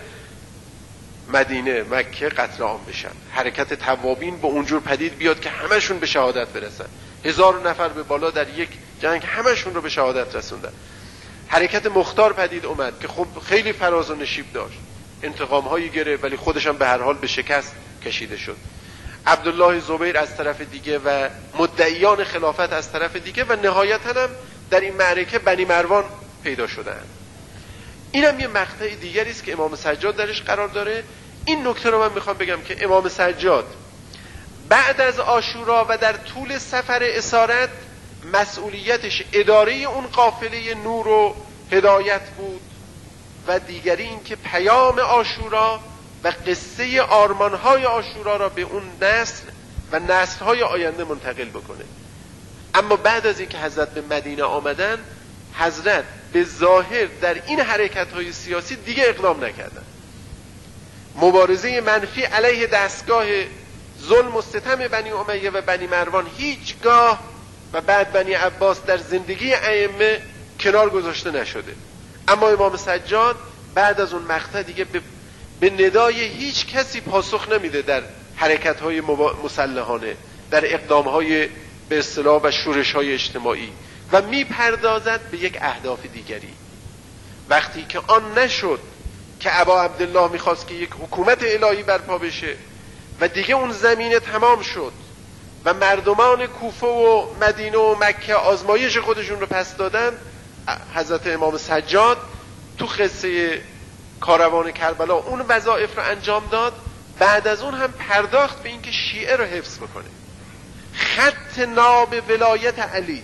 مدینه، مکه قتل عام بشن، حرکت توابین با اونجور پدید بیاد که همشون به شهادت برسن، هزار نفر به بالا در یک جنگ همشون رو به شهادت رسوندن. حرکت مختار پدید اومد که خب خیلی فراز و نشیب داشت، انتقام هایی گرفت ولی خودش هم به هر حال به شکست کشیده شد. عبدالله زبیر از طرف دیگه و مدعیان خلافت از طرف دیگه و نهایتاً هم در این معرکه بنی مروان پیدا شدن. اینم یه مقطع دیگری است که امام سجاد درش قرار داره. این نکته رو من میخوام بگم که امام سجاد بعد از عاشورا و در طول سفر اسارت مسئولیتش اداره اون قافله نور و هدایت بود و دیگری این که پیام عاشورا و قصه آرمانهای عاشورا را به اون نسل و نسلهای آینده منتقل بکنه. اما بعد از اینکه حضرت به مدینه آمدن، حضرت به ظاهر در این حرکت‌های سیاسی دیگه اقدام نکردن. مبارزه منفی علیه دستگاه ظلم و ستم بنی امیه و بنی مروان هیچگاه و بعد بنی عباس در زندگی ائمه کنار گذاشته نشده. اما امام سجاد بعد از اون مقطع دیگه به, به ندای هیچ کسی پاسخ نمیده در حرکت‌های مسلحانه، در اقدام‌های به اصطلاح و شورش‌های اجتماعی و میپردازد به یک اهداف دیگری. وقتی که آن نشد که ابا عبدالله میخواست که یک حکومت الهی برپا بشه و دیگه اون زمینه تمام شد و مردمان کوفه و مدینه و مکه آزمایش خودشون رو پس دادن، حضرت امام سجاد تو قصه کاروان کربلا اون وظایف رو انجام داد. بعد از اون هم پرداخت به اینکه شیعه رو حفظ بکنه. خط ناب ولایت علی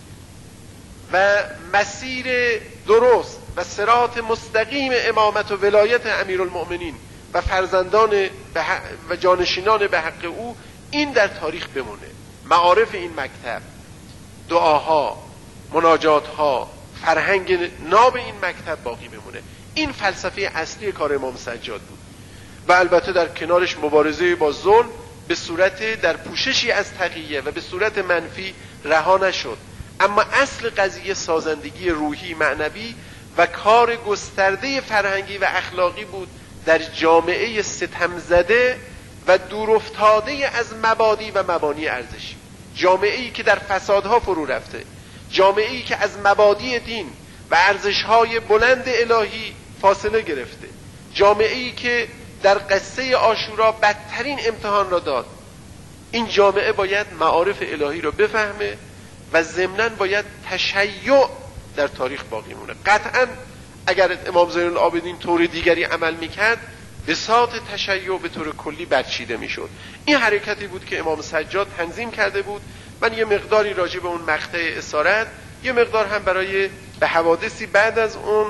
و مسیر درست و صراط مستقیم امامت و ولایت امیرالمؤمنین و فرزندان و جانشینان به حق او، این در تاریخ بمونه. معارف این مکتب، دعاها، مناجاتها، فرهنگ ناب این مکتب باقی بمونه. این فلسفه اصلی کار امام سجاد بود و البته در کنارش مبارزه با ظلم به صورت در پوششی از تقیه و به صورت منفی رها نشد. اما اصل قضیه سازندگی روحی، معنوی و کار گسترده فرهنگی و اخلاقی بود در جامعه ستم زده و دور افتاده از مبادی و مبانی ارزشی. جامعه‌ای که در فسادها فرو رفته، جامعه‌ای که از مبادی دین و ارزش‌های بلند الهی فاصله گرفته، جامعه‌ای که در قصه عاشورا بدترین امتحان را داد. این جامعه باید معارف الهی را بفهمه و ضمناً باید تشیع در تاریخ باقی مونه. قطعاً اگر امام زین العابدین طور دیگری عمل میکرد، بساط تشیع به طور کلی برچیده میشد. این حرکتی بود که امام سجاد تنظیم کرده بود. من یه مقداری راجع به اون مقطع اسارت، یه مقدار هم برای به حوادثی بعد از اون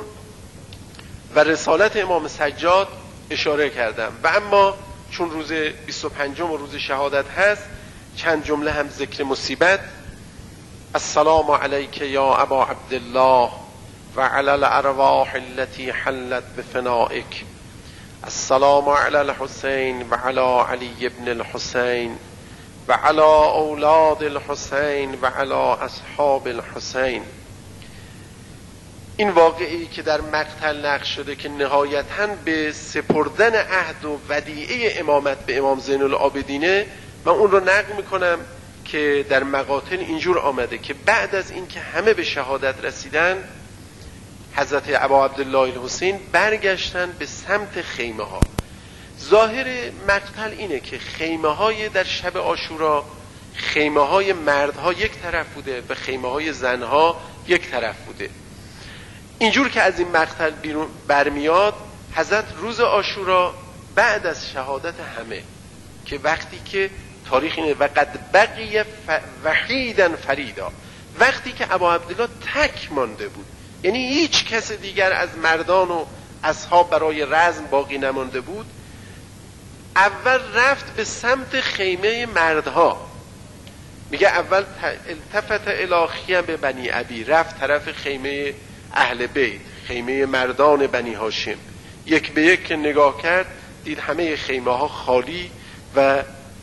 و رسالت امام سجاد اشاره کردم و اما چون روز بیست و پنجم و روز شهادت هست، چند جمله هم ذکر مصیبت. السلام علیک یا ابا عبدالله و علی الارواح التي حلت بفنائک. السلام علی الحسین و علی علی ابن الحسین و علی اولاد الحسین و علی اصحاب الحسین. این واقعی که در مقتل نقش شده که نهایتاً به سپردن عهد و ودیعه امامت به امام زین العابدینه، من اون رو نقل میکنم که در مقاتل اینجور آمده که بعد از این که همه به شهادت رسیدن، حضرت ابا عبدالله الحسین برگشتن به سمت خیمه ها. ظاهر مقتل اینه که خیمه های در شب عاشورا، خیمه های مردها یک طرف بوده و خیمه های زنها یک طرف بوده. اینجور که از این مقتل بیرون برمیاد، حضرت روز عاشورا بعد از شهادت همه، که وقتی که تاریخ اینه و قد بقی وحیدن فریدا، وقتی که ابا عبدالله تک مانده بود، یعنی هیچ کس دیگر از مردان و اصحاب برای رزم باقی نمانده بود، اول رفت به سمت خیمه مردها. میگه اول التفت الی خیم بنی ابی، رفت طرف خیمه اهل بیت، خیمه مردان بنی هاشم. یک به یک که نگاه کرد دید همه خیمه ها خالی و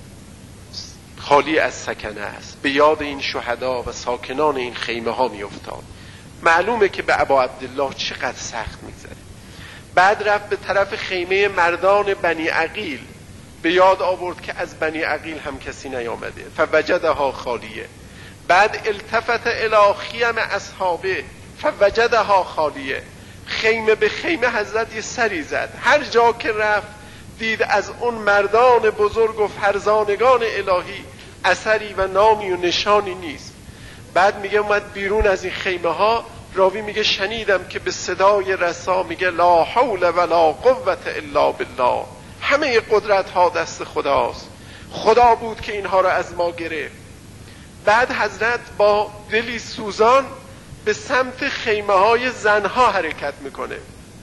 خالی از سکنه است. به یاد این شهدا و ساکنان این خیمه ها می افتاد. معلومه که به ابا عبدالله چقدر سخت میگذره. بعد رفت به طرف خیمه مردان بنی عقیل، به یاد آورد که از بنی عقیل هم کسی نیامده، فوجدها خالیه. بعد التفت الی خیم اصحابه فوجدها خالیه. خیمه به خیمه حضرت یه سری زد، هر جا که رفت دید از اون مردان بزرگ و فرزانگان الهی اثری و نامی و نشانی نیست. بعد میگه اومد بیرون از این خیمه ها، راوی میگه شنیدم که به صدای رسا میگه لا حول ولا قوة الا بالله، همه قدرت ها دست خداست، خدا بود که اینها را از ما گرفت. بعد حضرت با دلی سوزان به سمت خیمه های زنها حرکت میکنه.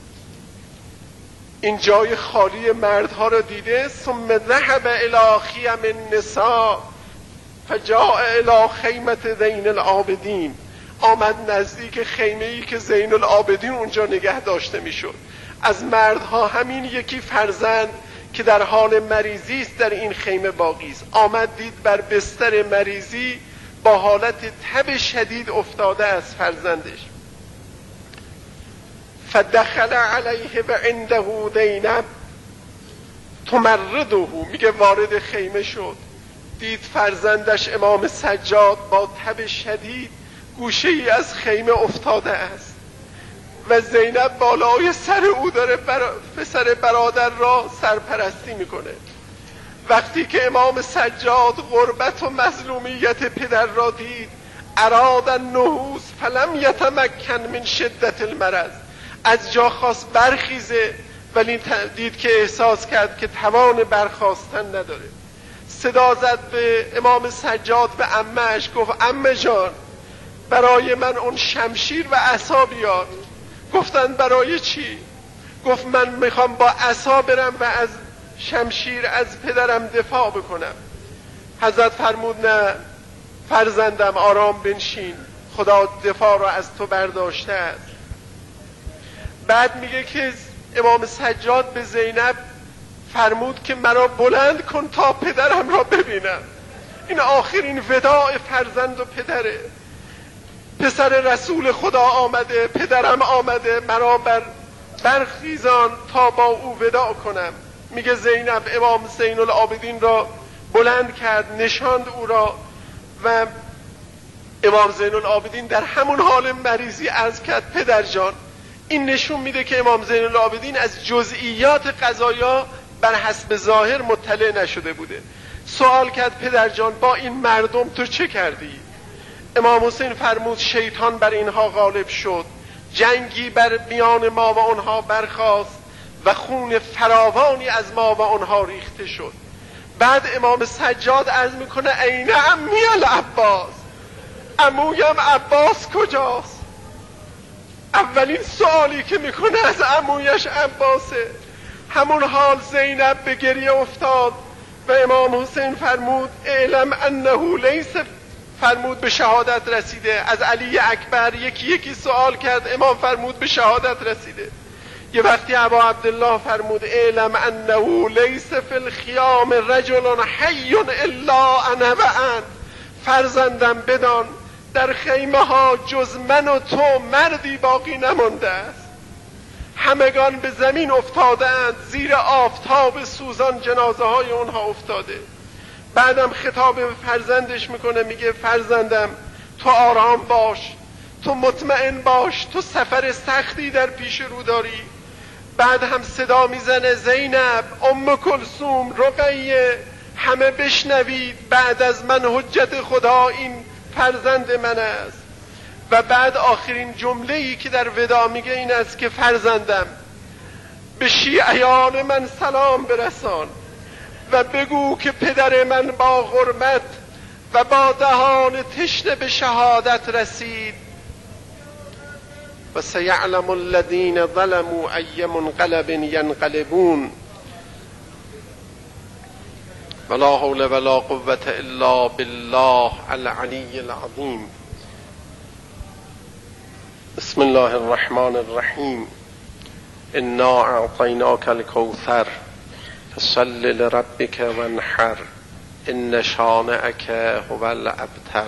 این جای خالی مردها را دیده، ثم ذهب الی خیم النساء فجاء الی خیمة زین العابدین، آمد نزدیک خیمه‌ای که زین العابدین اونجا نگه داشته میشد. از مردها همین یکی فرزند که در حال مریضی است در این خیمه باقی است. آمد دید بر بستر مریضی با حالت تب شدید افتاده از فرزندش. فدخل علیه و عنده زینب تمرضه، میگه وارد خیمه شد، دید فرزندش امام سجاد با تب شدید گوشه ای از خیمه افتاده است و زینب بالای سر او داره برا... پسر برادر را سرپرستی میکنه. وقتی که امام سجاد غربت و مظلومیت پدر را دید، اراد النهوض فلم یتمکن من شدت المرض، از جا خواست برخیزه ولی دید که احساس کرد که توان برخاستن نداره. صدا زد به امام سجاد به عمه‌اش، گفت عمه جان برای من اون شمشیر و عصا بیار. گفتن برای چی؟ گفت من میخوام با عصا برم و از شمشیر از پدرم دفاع بکنم. حضرت فرمود نه فرزندم، آرام بنشین، خدا دفاع را از تو برداشته است. بعد میگه که امام سجاد به زینب فرمود که مرا بلند کن تا پدرم را ببینم. این آخرین وداع فرزند و پدره. پسر رسول خدا آمده، پدرم آمده، مرا بر برخیزان تا با او وداع کنم. میگه زینب امام زین العابدین را بلند کرد، نشاند او را و امام زین العابدین در همون حال مریضی عرض کرد پدر جان. این نشون میده که امام زین العابدین از جزئیات قضایا بر حسب ظاهر مطلع نشده بوده. سوال کرد پدر جان با این مردم تو چه کردی؟ امام حسین فرمود شیطان بر اینها غالب شد، جنگی بر میان ما و آنها برخاست و خون فراوانی از ما و آنها ریخته شد. بعد امام سجاد عرض میکنه عین عمی العباس، عمویم عباس کجاست؟ اولین سوالی که میکنه از عمویش عباسه. همون حال زینب به گریه افتاد و امام حسین فرمود اعلم انه لیس، فرمود به شهادت رسیده. از علی اکبر یکی یکی سوال کرد، امام فرمود به شهادت رسیده. یه وقتی ابا عبدالله فرمود اعلم انه لیس فی الخیام رجل حی الا انا و انت، فرزندم بدان در خیمه ها جز من و تو مردی باقی نمانده است. همگان به زمین افتادند، زیر آفتاب سوزان جنازه های اونها افتاده. بعدم خطاب به فرزندش میکنه، میگه فرزندم تو آرام باش، تو مطمئن باش، تو سفر سختی در پیش رو داری. بعد هم صدا میزنه زینب، ام کلثوم، رقیه، همه بشنوید، بعد از من حجت خدا این فرزند من است. و بعد آخرین جمله‌ای که در وداع میگه این است که فرزندم به شیعیان من سلام برسان و بگو که پدر من با غربت و با دهان تشنه به شهادت رسید. و سیعلم الذین ظلموا ای منقلب ینقلبون ولا حول ولا قوة الا بالله العلی العظیم. بسم الله الرحمن الرحیم. انا اعطیناک الکوثر فصل لربک وانحر ان شانئک هو الابتر.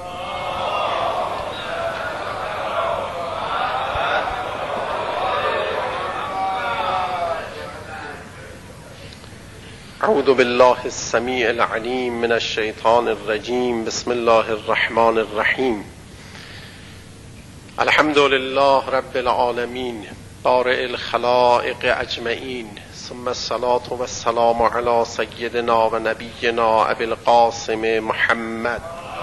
اعوذ بالله السمیع العلیم من الشیطان الرجیم. بسم الله الرحمن الرحیم. الحمد لله رب العالمین بارئ الخلائق اجمعین، ثم الصلاة والسلام علی سیدنا و نبینا ابی القاسم محمد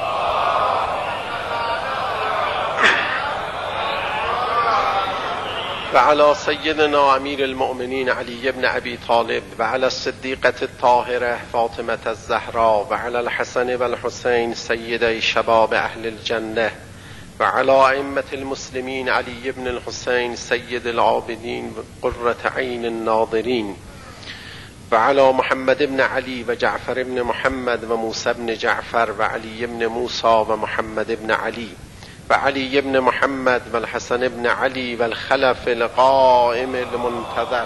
و علی سیدنا امیر المؤمنین علی بن ابی طالب و علی الصدیقة الطاهرة فاطمة الزهرا و علی الحسن و الحسین سیدی شباب اهل الجنه و علی ائمة المسلمین علی بن الحسین سید العابدین قرة عین الناظرین و علی محمد بن علی و جعفر بن محمد و موسی بن جعفر و علی بن موسی و محمد بن علی و علی بن محمد و الحسن بن علی و الخلف القائم المنتظر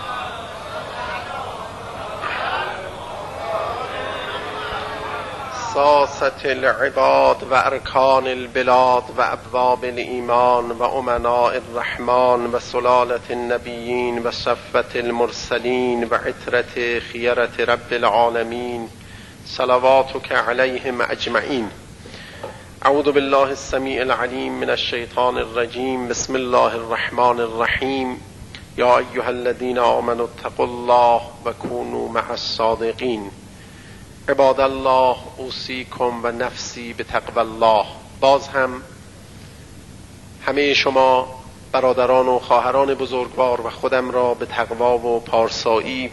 ساسة العباد و ارکان البلاد و ابواب الایمان و امناء الرحمن و سلالة النبیین و صفوة المرسلین و عترة خیرة رب العالمین صلواتک علیهم اجمعین. اعوذ بالله السمیع العلیم من الشیطان الرجیم. بسم الله الرحمن الرحیم. یا ایها الذین آمنوا اتقوا الله و کونوا مع الصادقین. عباد الله اوصیکم و نفسی بتقوی الله. باز هم همه شما برادران و خواهران بزرگوار و خودم را به تقوا و پارسایی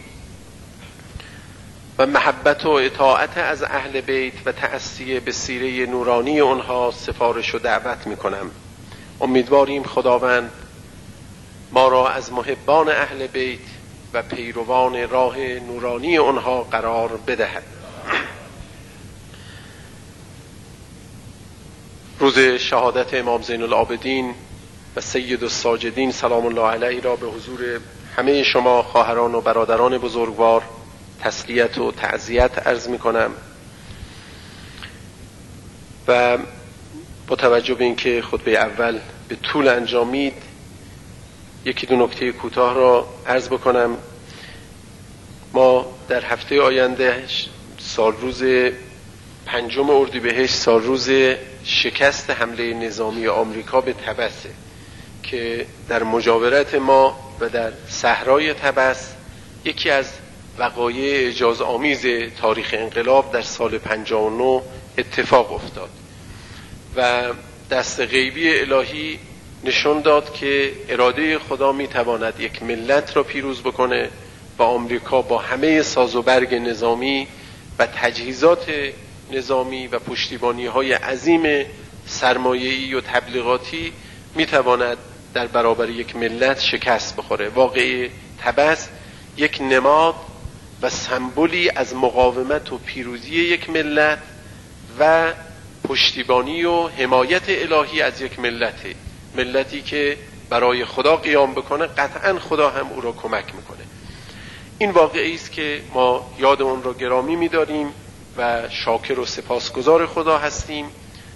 و محبت و اطاعت از اهل بیت و تأسی به سیره نورانی آنها سفارش و دعوت می کنم. امیدواریم خداوند ما را از محبان اهل بیت و پیروان راه نورانی آنها قرار بدهد. روز شهادت امام زین العابدین و سید الساجدین سلام الله علیه را به حضور همه شما خواهران و برادران بزرگوار تسلیت و تعزیت عرض می کنم و با توجه به اینکه خطبه اول به طول انجامید یکی دو نکته کوتاه را عرض بکنم. ما در هفته آینده سال روز پنجم اردیبهشت سال روز شکست حمله نظامی آمریکا به طبسه که در مجاورت ما و در صحرای طبس یکی از وقایع اعجاز آمیز تاریخ انقلاب در سال پنجاه و نه اتفاق افتاد و دست غیبی الهی نشون داد که اراده خدا میتواند یک ملت را پیروز بکنه و آمریکا با همه ساز و برگ نظامی و تجهیزات نظامی و پشتیبانی های عظیم سرمایه‌ای و تبلیغاتی میتواند در برابر یک ملت شکست بخوره. واقعه طبس یک نماد و سمبولی از مقاومت و پیروزی یک ملت و پشتیبانی و حمایت الهی از یک ملته. ملتی که برای خدا قیام بکنه قطعا خدا هم او را کمک میکنه. این واقعی است که ما یاد اون را گرامی می‌داریم و شاکر و سپاسگزار خدا هستیم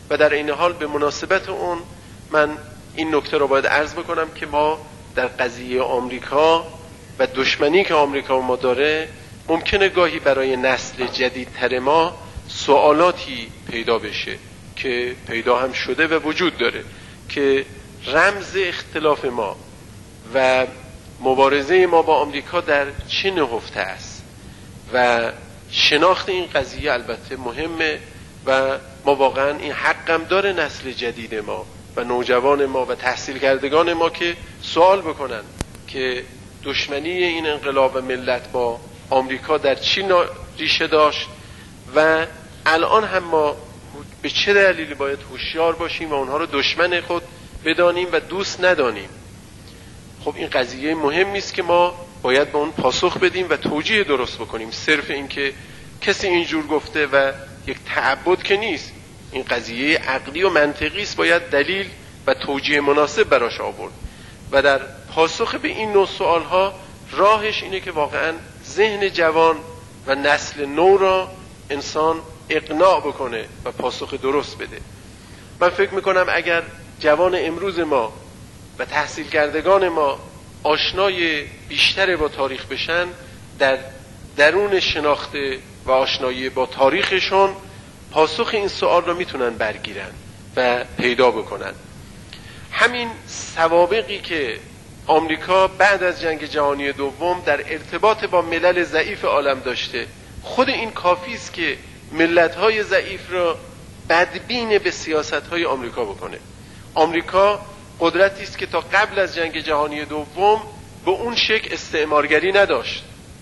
و در این حال به مناسبت اون من این نکته رو باید عرض بکنم که ما در قضیه آمریکا و دشمنی که آمریکا ما داره ممکنه گاهی برای نسل جدیدتر ما سوالاتی پیدا بشه که پیدا هم شده و وجود داره که رمز اختلاف ما و مبارزه ما با آمریکا در چه نهفته است و شناخت این قضیه البته مهمه و ما واقعا این حقم داره نسل جدید ما و نوجوان ما و تحصیل کردگان ما که سوال بکنن که دشمنی این انقلاب و ملت با آمریکا در چی ریشه داشت و الان هم ما به چه دلیلی باید هوشیار باشیم و اونها رو دشمن خود بدانیم و دوست ندانیم. خب این قضیه مهمی است که ما باید به اون پاسخ بدیم و توجیه درست بکنیم. صرف این که کسی اینجور گفته و یک تعبد که نیست، این قضیه عقلی و منطقی است، باید دلیل و توجیه مناسب براش آورد و در پاسخ به این نوع سوالها راهش اینه که واقعا ذهن جوان و نسل نو را انسان اقناع بکنه و پاسخ درست بده. من فکر میکنم اگر جوان امروز ما و تحصیل کردگان ما آشنای بیشتر با تاریخ بشن، در درون شناخته و آشنایی با تاریخشون پاسخ این سوال را میتونن برگیرن و پیدا بکنن. همین سوابقی که آمریکا بعد از جنگ جهانی دوم در ارتباط با ملل ضعیف عالم داشته، خود این کافی است که ملت‌های ضعیف را بدبین به سیاست‌های آمریکا بکنه. آمریکا قدرتی است که تا قبل از جنگ جهانی دوم به اون شکل استعمارگری نداشت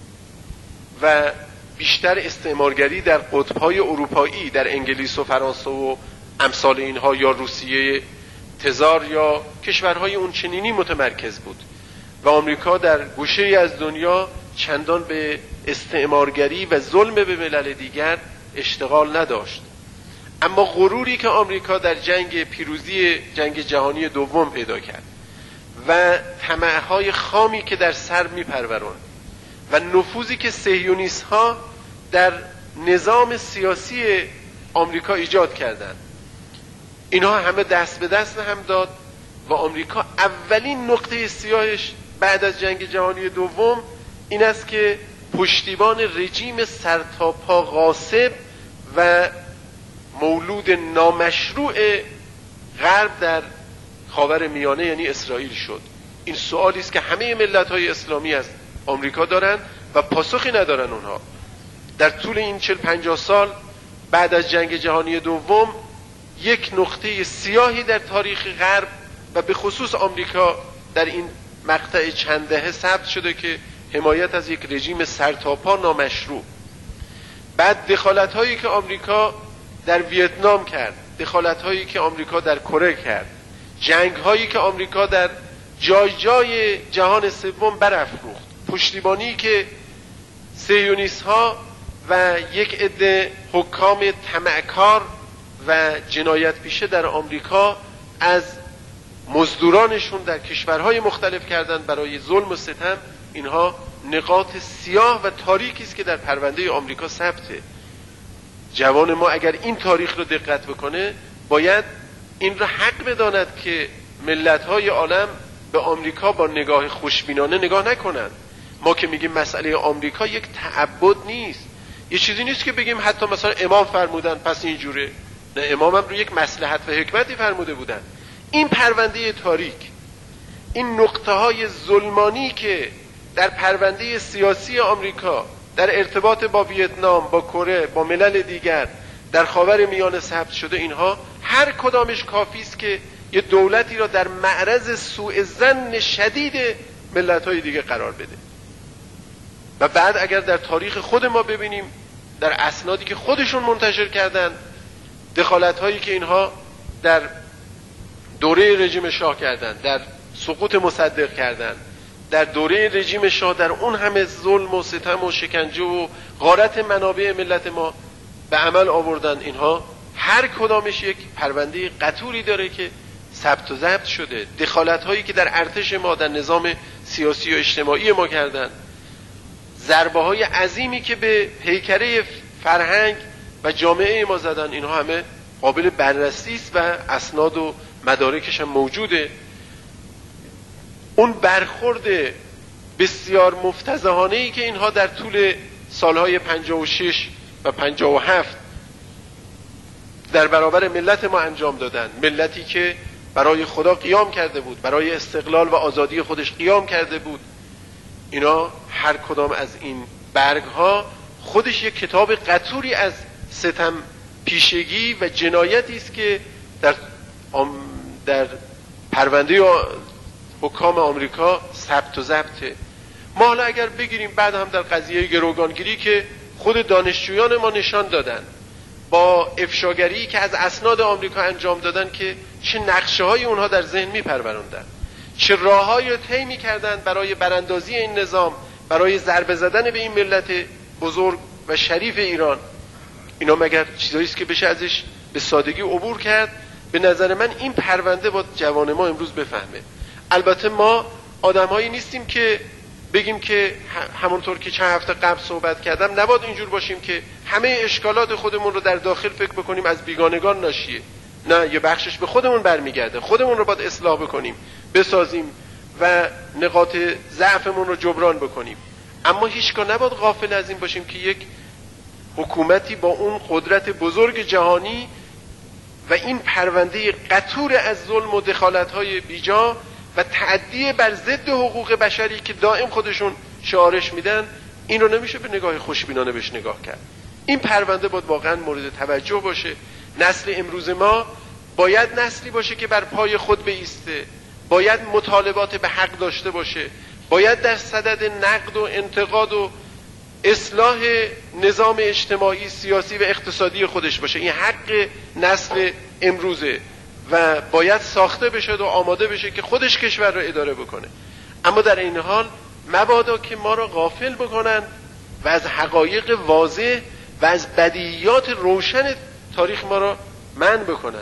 و بیشتر استعمارگری در قطب‌های اروپایی، در انگلیس و فرانسه و امثال اینها یا روسیه تزار یا کشورهای اون چنینی متمرکز بود و آمریکا در گوشه‌ای از دنیا چندان به استعمارگری و ظلم به ملل دیگر اشتغال نداشت. اما غروری که آمریکا در جنگ پیروزی جنگ جهانی دوم پیدا کرد و طمع‌های خامی که در سر می‌پروراند و نفوذی که صهیونیست‌ها در نظام سیاسی آمریکا ایجاد کردند، اینها همه دست به دست هم داد و آمریکا اولین نقطه سیاهش بعد از جنگ جهانی دوم این است که پشتیبان رژیم سرتاپا غاصب و مولود نامشروع غرب در خاور میانه یعنی اسرائیل شد. این سوالی است که همه ملت‌های اسلامی از آمریکا دارن و پاسخی ندارن. اونها در طول این چهل پنجاه سال بعد از جنگ جهانی دوم یک نقطه سیاهی در تاریخ غرب و به خصوص آمریکا در این مقطع چند دهه ثبت شده که حمایت از یک رژیم سرتاپا نامشروع. بعد دخالت هایی که آمریکا در ویتنام کرد، دخالت هایی که آمریکا در کره کرد، جنگ هایی که آمریکا در جای جای جهان سوم برافروخت، پشتیبانی که صهیونیست ها و یک عده حکام طمعکار و جنایت پیشه در آمریکا از مزدورانشون در کشورهای مختلف کردن برای ظلم و ستم، اینها نقاط سیاه و تاریکی است که در پرونده آمریکا ثبته. جوان ما اگر این تاریخ رو دقت بکنه باید این را حق بداند که ملت‌های عالم به آمریکا با نگاه خوشبینانه نگاه نکنند. ما که میگیم مسئله آمریکا یک تعبد نیست، یه چیزی نیست که بگیم حتی مثلا امام فرمودن پس اینجوره. نه، امام هم رو یک مصلحت و حکمتی فرموده بودن. این پرونده تاریک، این نقطه های ظلمانی که در پرونده سیاسی آمریکا در ارتباط با ویتنام، با کره، با ملل دیگر در خاور میانه ثبت شده، اینها هر کدامش کافی است که یه دولتی را در معرض سوء ظن شدید ملت‌های دیگه قرار بده. و بعد اگر در تاریخ خود ما ببینیم، در اسنادی که خودشون منتشر کردن، دخالت‌هایی که اینها در دوره رژیم شاه کردن، در سقوط مصدق کردن، در دوره رژیم شاه در اون همه ظلم و ستم و شکنجه و غارت منابع ملت ما به عمل آوردن، اینها هر کدامش یک پرونده قطوری داره که ثبت و ضبط شده. دخالت‌هایی که در ارتش ما، در نظام سیاسی و اجتماعی ما کردن، ضربه‌های عظیمی که به پیکره فرهنگ و جامعه ما زدن، اینها همه قابل بررسی است و اسناد و مدارکش هم موجوده. اون برخورد بسیار مفتضحانه‌ای که اینها در طول سالهای پنجاه و شش و پنجاه و هفت در برابر ملت ما انجام دادن، ملتی که برای خدا قیام کرده بود، برای استقلال و آزادی خودش قیام کرده بود، اینا هر کدام از این برگ ها خودش یک کتاب قطوری از ستم پیشگی و جنایتی است که در در پرونده حکام آمریکا ثبت و ضبطه. ما حالا اگر بگیریم بعد هم در قضیه گروگانگیری که خود دانشجویان ما نشان دادن با افشاگری که از اسناد آمریکا انجام دادن که چه نقشه های اونها در ذهن میپروراندن، چه راههایی رو طی میکردن برای براندازی این نظام، برای ضربه زدن به این ملت بزرگ و شریف ایران. اینا مگر چیزایی است که بشه ازش به سادگی عبور کرد؟ به نظر من این پرونده با جوان ما امروز بفهمه. البته ما آدمایی نیستیم که بگیم که همونطور که چند هفته قبل صحبت کردم نباید اینجور باشیم که همه اشکالات خودمون رو در داخل فکر بکنیم از بیگانگان ناشیه. نه، یه بخشش به خودمون برمیگرده، خودمون رو باید اصلاح بکنیم، بسازیم و نقاط ضعفمون رو جبران بکنیم. اما هیچگاه نباید غافل از این باشیم که یک حکومتی با اون قدرت بزرگ جهانی و این پرونده قطور از ظلم و دخالت‌های بیجا و تعدی بر ضد حقوق بشری که دائم خودشون شعارش میدن، این رو نمیشه به نگاه خوشبینانه بهش نگاه کرد. این پرونده باید واقعا مورد توجه باشه. نسل امروز ما باید نسلی باشه که بر پای خود بایسته، باید مطالبات به حق داشته باشه، باید در صدد نقد و انتقاد و اصلاح نظام اجتماعی، سیاسی و اقتصادی خودش باشه. این حق نسل امروزه و باید ساخته بشه و آماده بشه که خودش کشور رو اداره بکنه. اما در این حال مبادا که ما رو غافل بکنن و از حقایق واضح و از بدیهیات روشن تاریخ ما رو منع بکنن.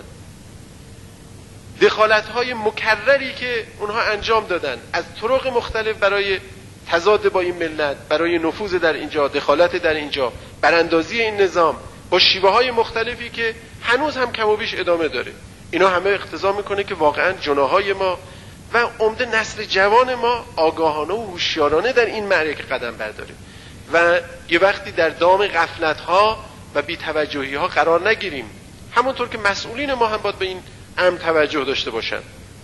دخالت‌های مکرری که اونها انجام دادن از طرق مختلف برای تضاد با این ملت، برای نفوذ در اینجا، دخالت در اینجا، براندازی این نظام با شیوه‌های مختلفی که هنوز هم کم و بیش ادامه داره، اینا همه اقتضا میکنه که واقعا جناحای ما و عمده نسل جوان ما آگاهانه و هوشیارانه در این معرکه قدم برداره و یه وقتی در دام غفلت‌ها و بی‌توجهی‌ها قرار نگیریم. همونطور که مسئولین ما هم باید به این امر توجه داشته باشن.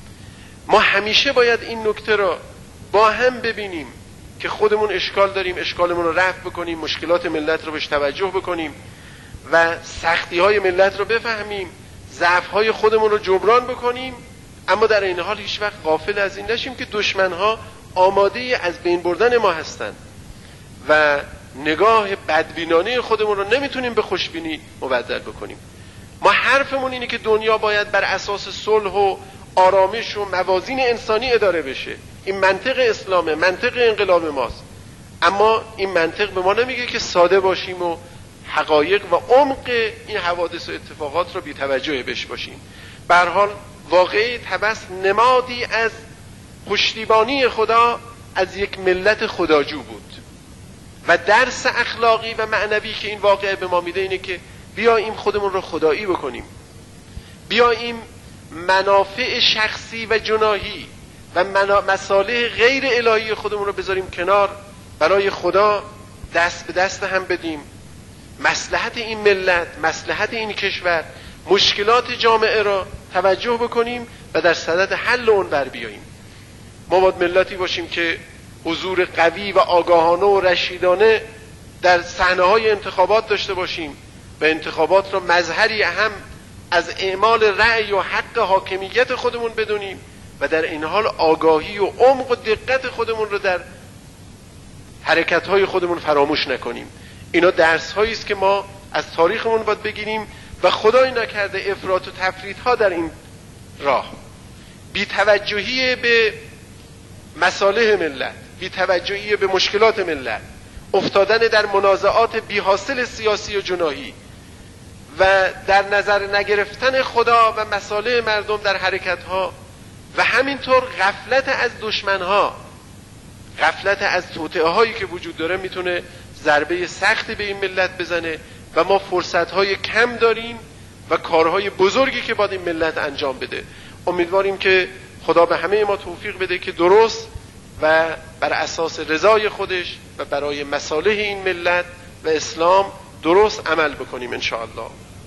ما همیشه باید این نکته را با هم ببینیم که خودمون اشکال داریم، اشکالمون رو رفع بکنیم، مشکلات ملت رو بهش توجه بکنیم و سختی‌های ملت رو بفهمیم، ضعف‌های خودمون رو جبران بکنیم. اما در این حال هیچ وقت غافل از این نشیم که دشمن‌ها آماده از بین بردن ما هستند و نگاه بدبینانه خودمون رو نمیتونیم به خوشبینی مبدل بکنیم. ما حرفمون اینه که دنیا باید بر اساس صلح و آرامش و موازین انسانی اداره بشه. این منطق اسلامه، منطق انقلاب ماست. اما این منطق به ما نمیگه که ساده باشیم و حقایق و عمق این حوادث و اتفاقات رو بی توجه بهش باشیم. به هر حال واقعی طبس نمادی از پشتیبانی خدا از یک ملت خداجو بود و درس اخلاقی و معنوی که این واقعه به ما میده اینه که بیاییم خودمون رو خدایی بکنیم، بیاییم منافع شخصی و جناحی و مصالح غیر الهی خودمون رو بذاریم کنار، برای خدا دست به دست هم بدیم، مصلحت این ملت، مصلحت این کشور، مشکلات جامعه را توجه بکنیم و در صدد حل اون بر بیاییم. ما باید ملتی باشیم که حضور قوی و آگاهانه و رشیدانه در صحنه‌های انتخابات داشته باشیم و انتخابات را مظهری اهم از اعمال رأی و حق حاکمیت خودمون بدونیم و در این حال آگاهی و عمق و دقت خودمون رو در حرکت‌های خودمون فراموش نکنیم. اینا درس‌هایی است که ما از تاریخمون باید بگیریم و خدای نکرده افراط و تفریط‌ها در این راه، بی‌توجهی به مصالح ملت، بی‌توجهی به مشکلات ملت، افتادن در منازعات بی‌حاصل سیاسی و جناحی و در نظر نگرفتن خدا و مصالح مردم در حرکت‌ها و همینطور غفلت از دشمن‌ها، غفلت از توطئه‌هایی که وجود داره میتونه ضربه سختی به این ملت بزنه و ما فرصت‌های کم داریم و کارهای بزرگی که باید این ملت انجام بده. امیدواریم که خدا به همه ما توفیق بده که درست و بر اساس رضای خودش و برای مصالح این ملت و اسلام درست عمل بکنیم انشاءالله.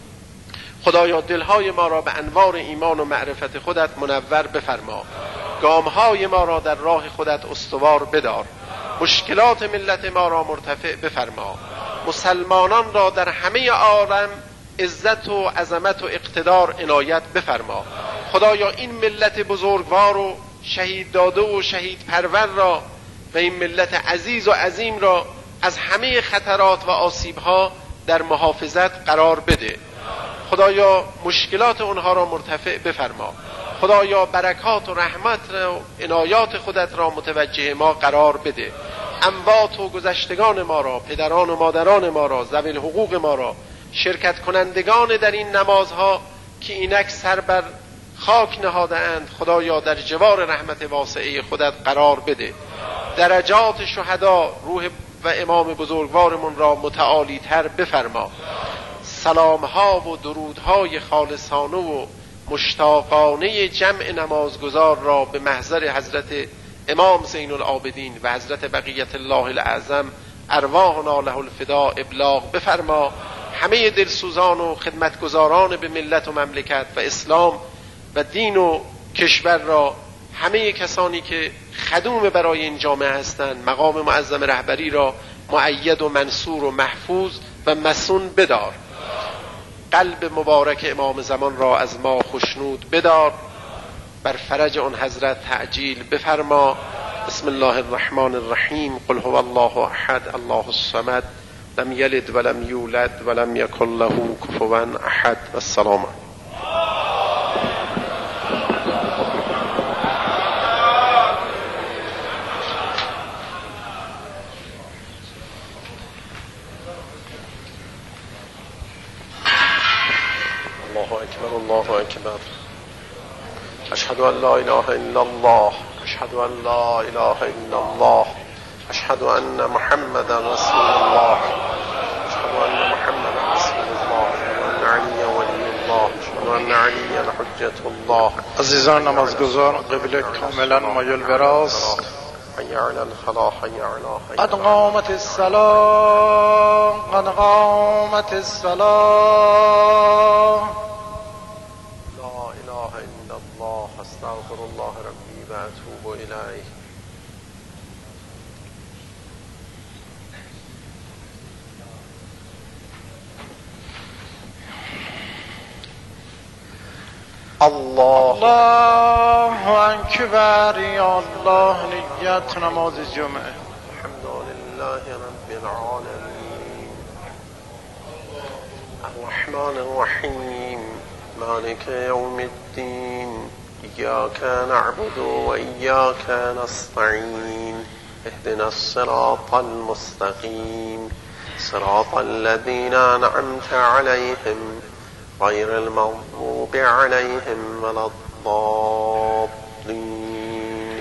خدایا دلهای ما را به انوار ایمان و معرفت خودت منور بفرما، گامهای ما را در راه خودت استوار بدار، مشکلات ملت ما را مرتفع بفرما، مسلمانان را در همه عالم عزت و عظمت و اقتدار عنایت بفرما. خدایا این ملت بزرگوار و شهید داده و شهید پرور را و این ملت عزیز و عظیم را از همه خطرات و آسیبها در محافظت قرار بده. خدایا مشکلات اونها را مرتفع بفرما. خدایا برکات و رحمت و عنایات خودت را متوجه ما قرار بده. اموات و گذشتگان ما را، پدران و مادران ما را، ذوی الحقوق ما را، شرکت کنندگان در این نمازها که اینک سر بر خاک نهاده اند، خدایا در جوار رحمت واسعه خودت قرار بده. درجات شهدا، روح و امام بزرگوارمون را متعالی تر بفرما. سلامها و درودهای خالصانه و مشتاقانه جمع نمازگزار را به محضر حضرت امام زین العابدین و حضرت بقیت الله الاعظم ارواحنا له الفدا ابلاغ بفرما. همه دلسوزان و خدمتگزاران به ملت و مملکت و اسلام و دین و کشور را، همه کسانی که خدوم برای این جامعه هستند، مقام معظم رهبری را مؤید و منصور و محفوظ و مسون بدار. قلب مبارک امام زمان را از ما خشنود بدار. بر فرج آن حضرت تعجیل بفرما. بسم الله الرحمن الرحیم. قل هو الله احد الله الصمد لم یلد ولم یولد ولم یکن له کفوا احد. السلام. الله اکبر الله اکبر. اشهد ان لا اله الا الله اشهد ان لا اله الا الله اشهد ان محمدا رسول الله اشهد ان محمدا رسول الله اشهد ان علی ولی الله اشهد ان علی حجة الله. عزیزان نمازگزار قبله کاملا مایل به راست. حی علی الفلاح حی علی قد قامت الصلاة قد قامت الصلاة. استغفر الله ربی و اتوب الیه. الله الله اکبر. یا الله نیت نماز جمعه. الحمد لله رب العالمین الرحمن الرحیم مالک یوم الدین إياك نعبد وإياك نستعين اهدنا الصراط المستقيم صراط الذين أنعمت عليهم غير المغضوب عليهم ولا الضالين.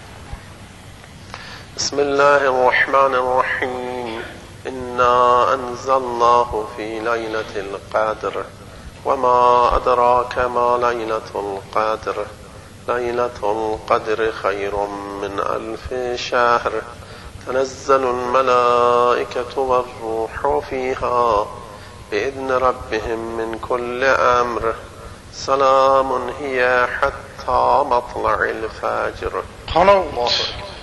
بسم الله الرحمن الرحيم. إنا أنزلناه في ليلة القدر وما أدراك ما ليلة القدر ليلة القدر خير من ألف شهر تنزل الملائكة والروح فيها بإذن ربهم من كل أمر سلام هي حتى مطلع الفجر. قال الله